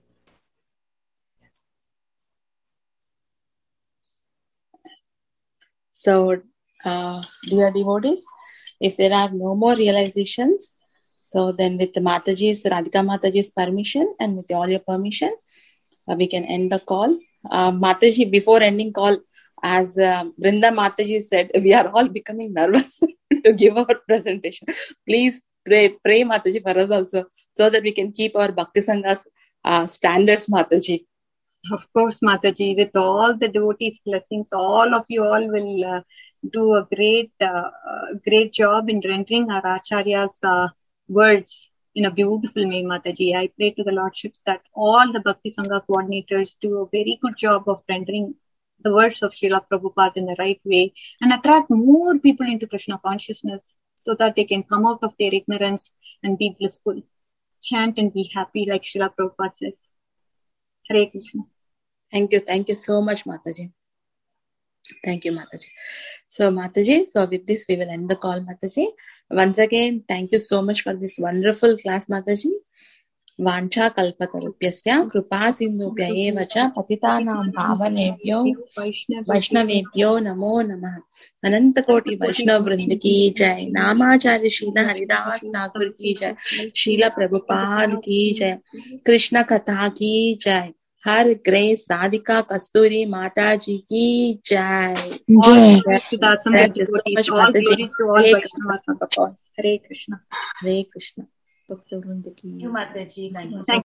So, dear devotees, if there are no more realizations, so then with the Radhika Mataji's permission and with all your permission, we can end the call. Mataji, before ending call, as Vrinda Mataji said, we are all becoming nervous to give our presentation. Please pray Mataji for us also, so that we can keep our Bhakti Sangha's standards, Mataji. Of course, Mataji, with all the devotees' blessings, all of you all will do a great job in rendering our Acharya's words in a beautiful way, Mataji. I pray to the Lordships that all the Bhakti Sangha coordinators do a very good job of rendering the words of Srila Prabhupada in the right way and attract more people into Krishna consciousness so that they can come out of their ignorance and be blissful. Chant and be happy, like Srila Prabhupada says. Hare Krishna. Thank you so much, Mataji. Thank you, Mataji. So, Mataji, with this, we will end the call, Mataji. Once again, thank you so much for this wonderful class, Mataji. Vancha kalpatarupyasya kripa sindhubhya eva cha patitanam pavanebhyo vaishnavebhyo namo namah. Ananta koti Vaishnav Vrinda ki jai. Namacharya Srila Haridas Thakur ki jai. Srila Prabhupada ki jai. Krishna Katha ki jai. Har Grace Radhika Kasturi Mataji ki jai. All glories to the assembled devotees. All glories to all Vaishnavas on the call. Hare Krishna. Hare Krishna. Thank you, Mataji. Thank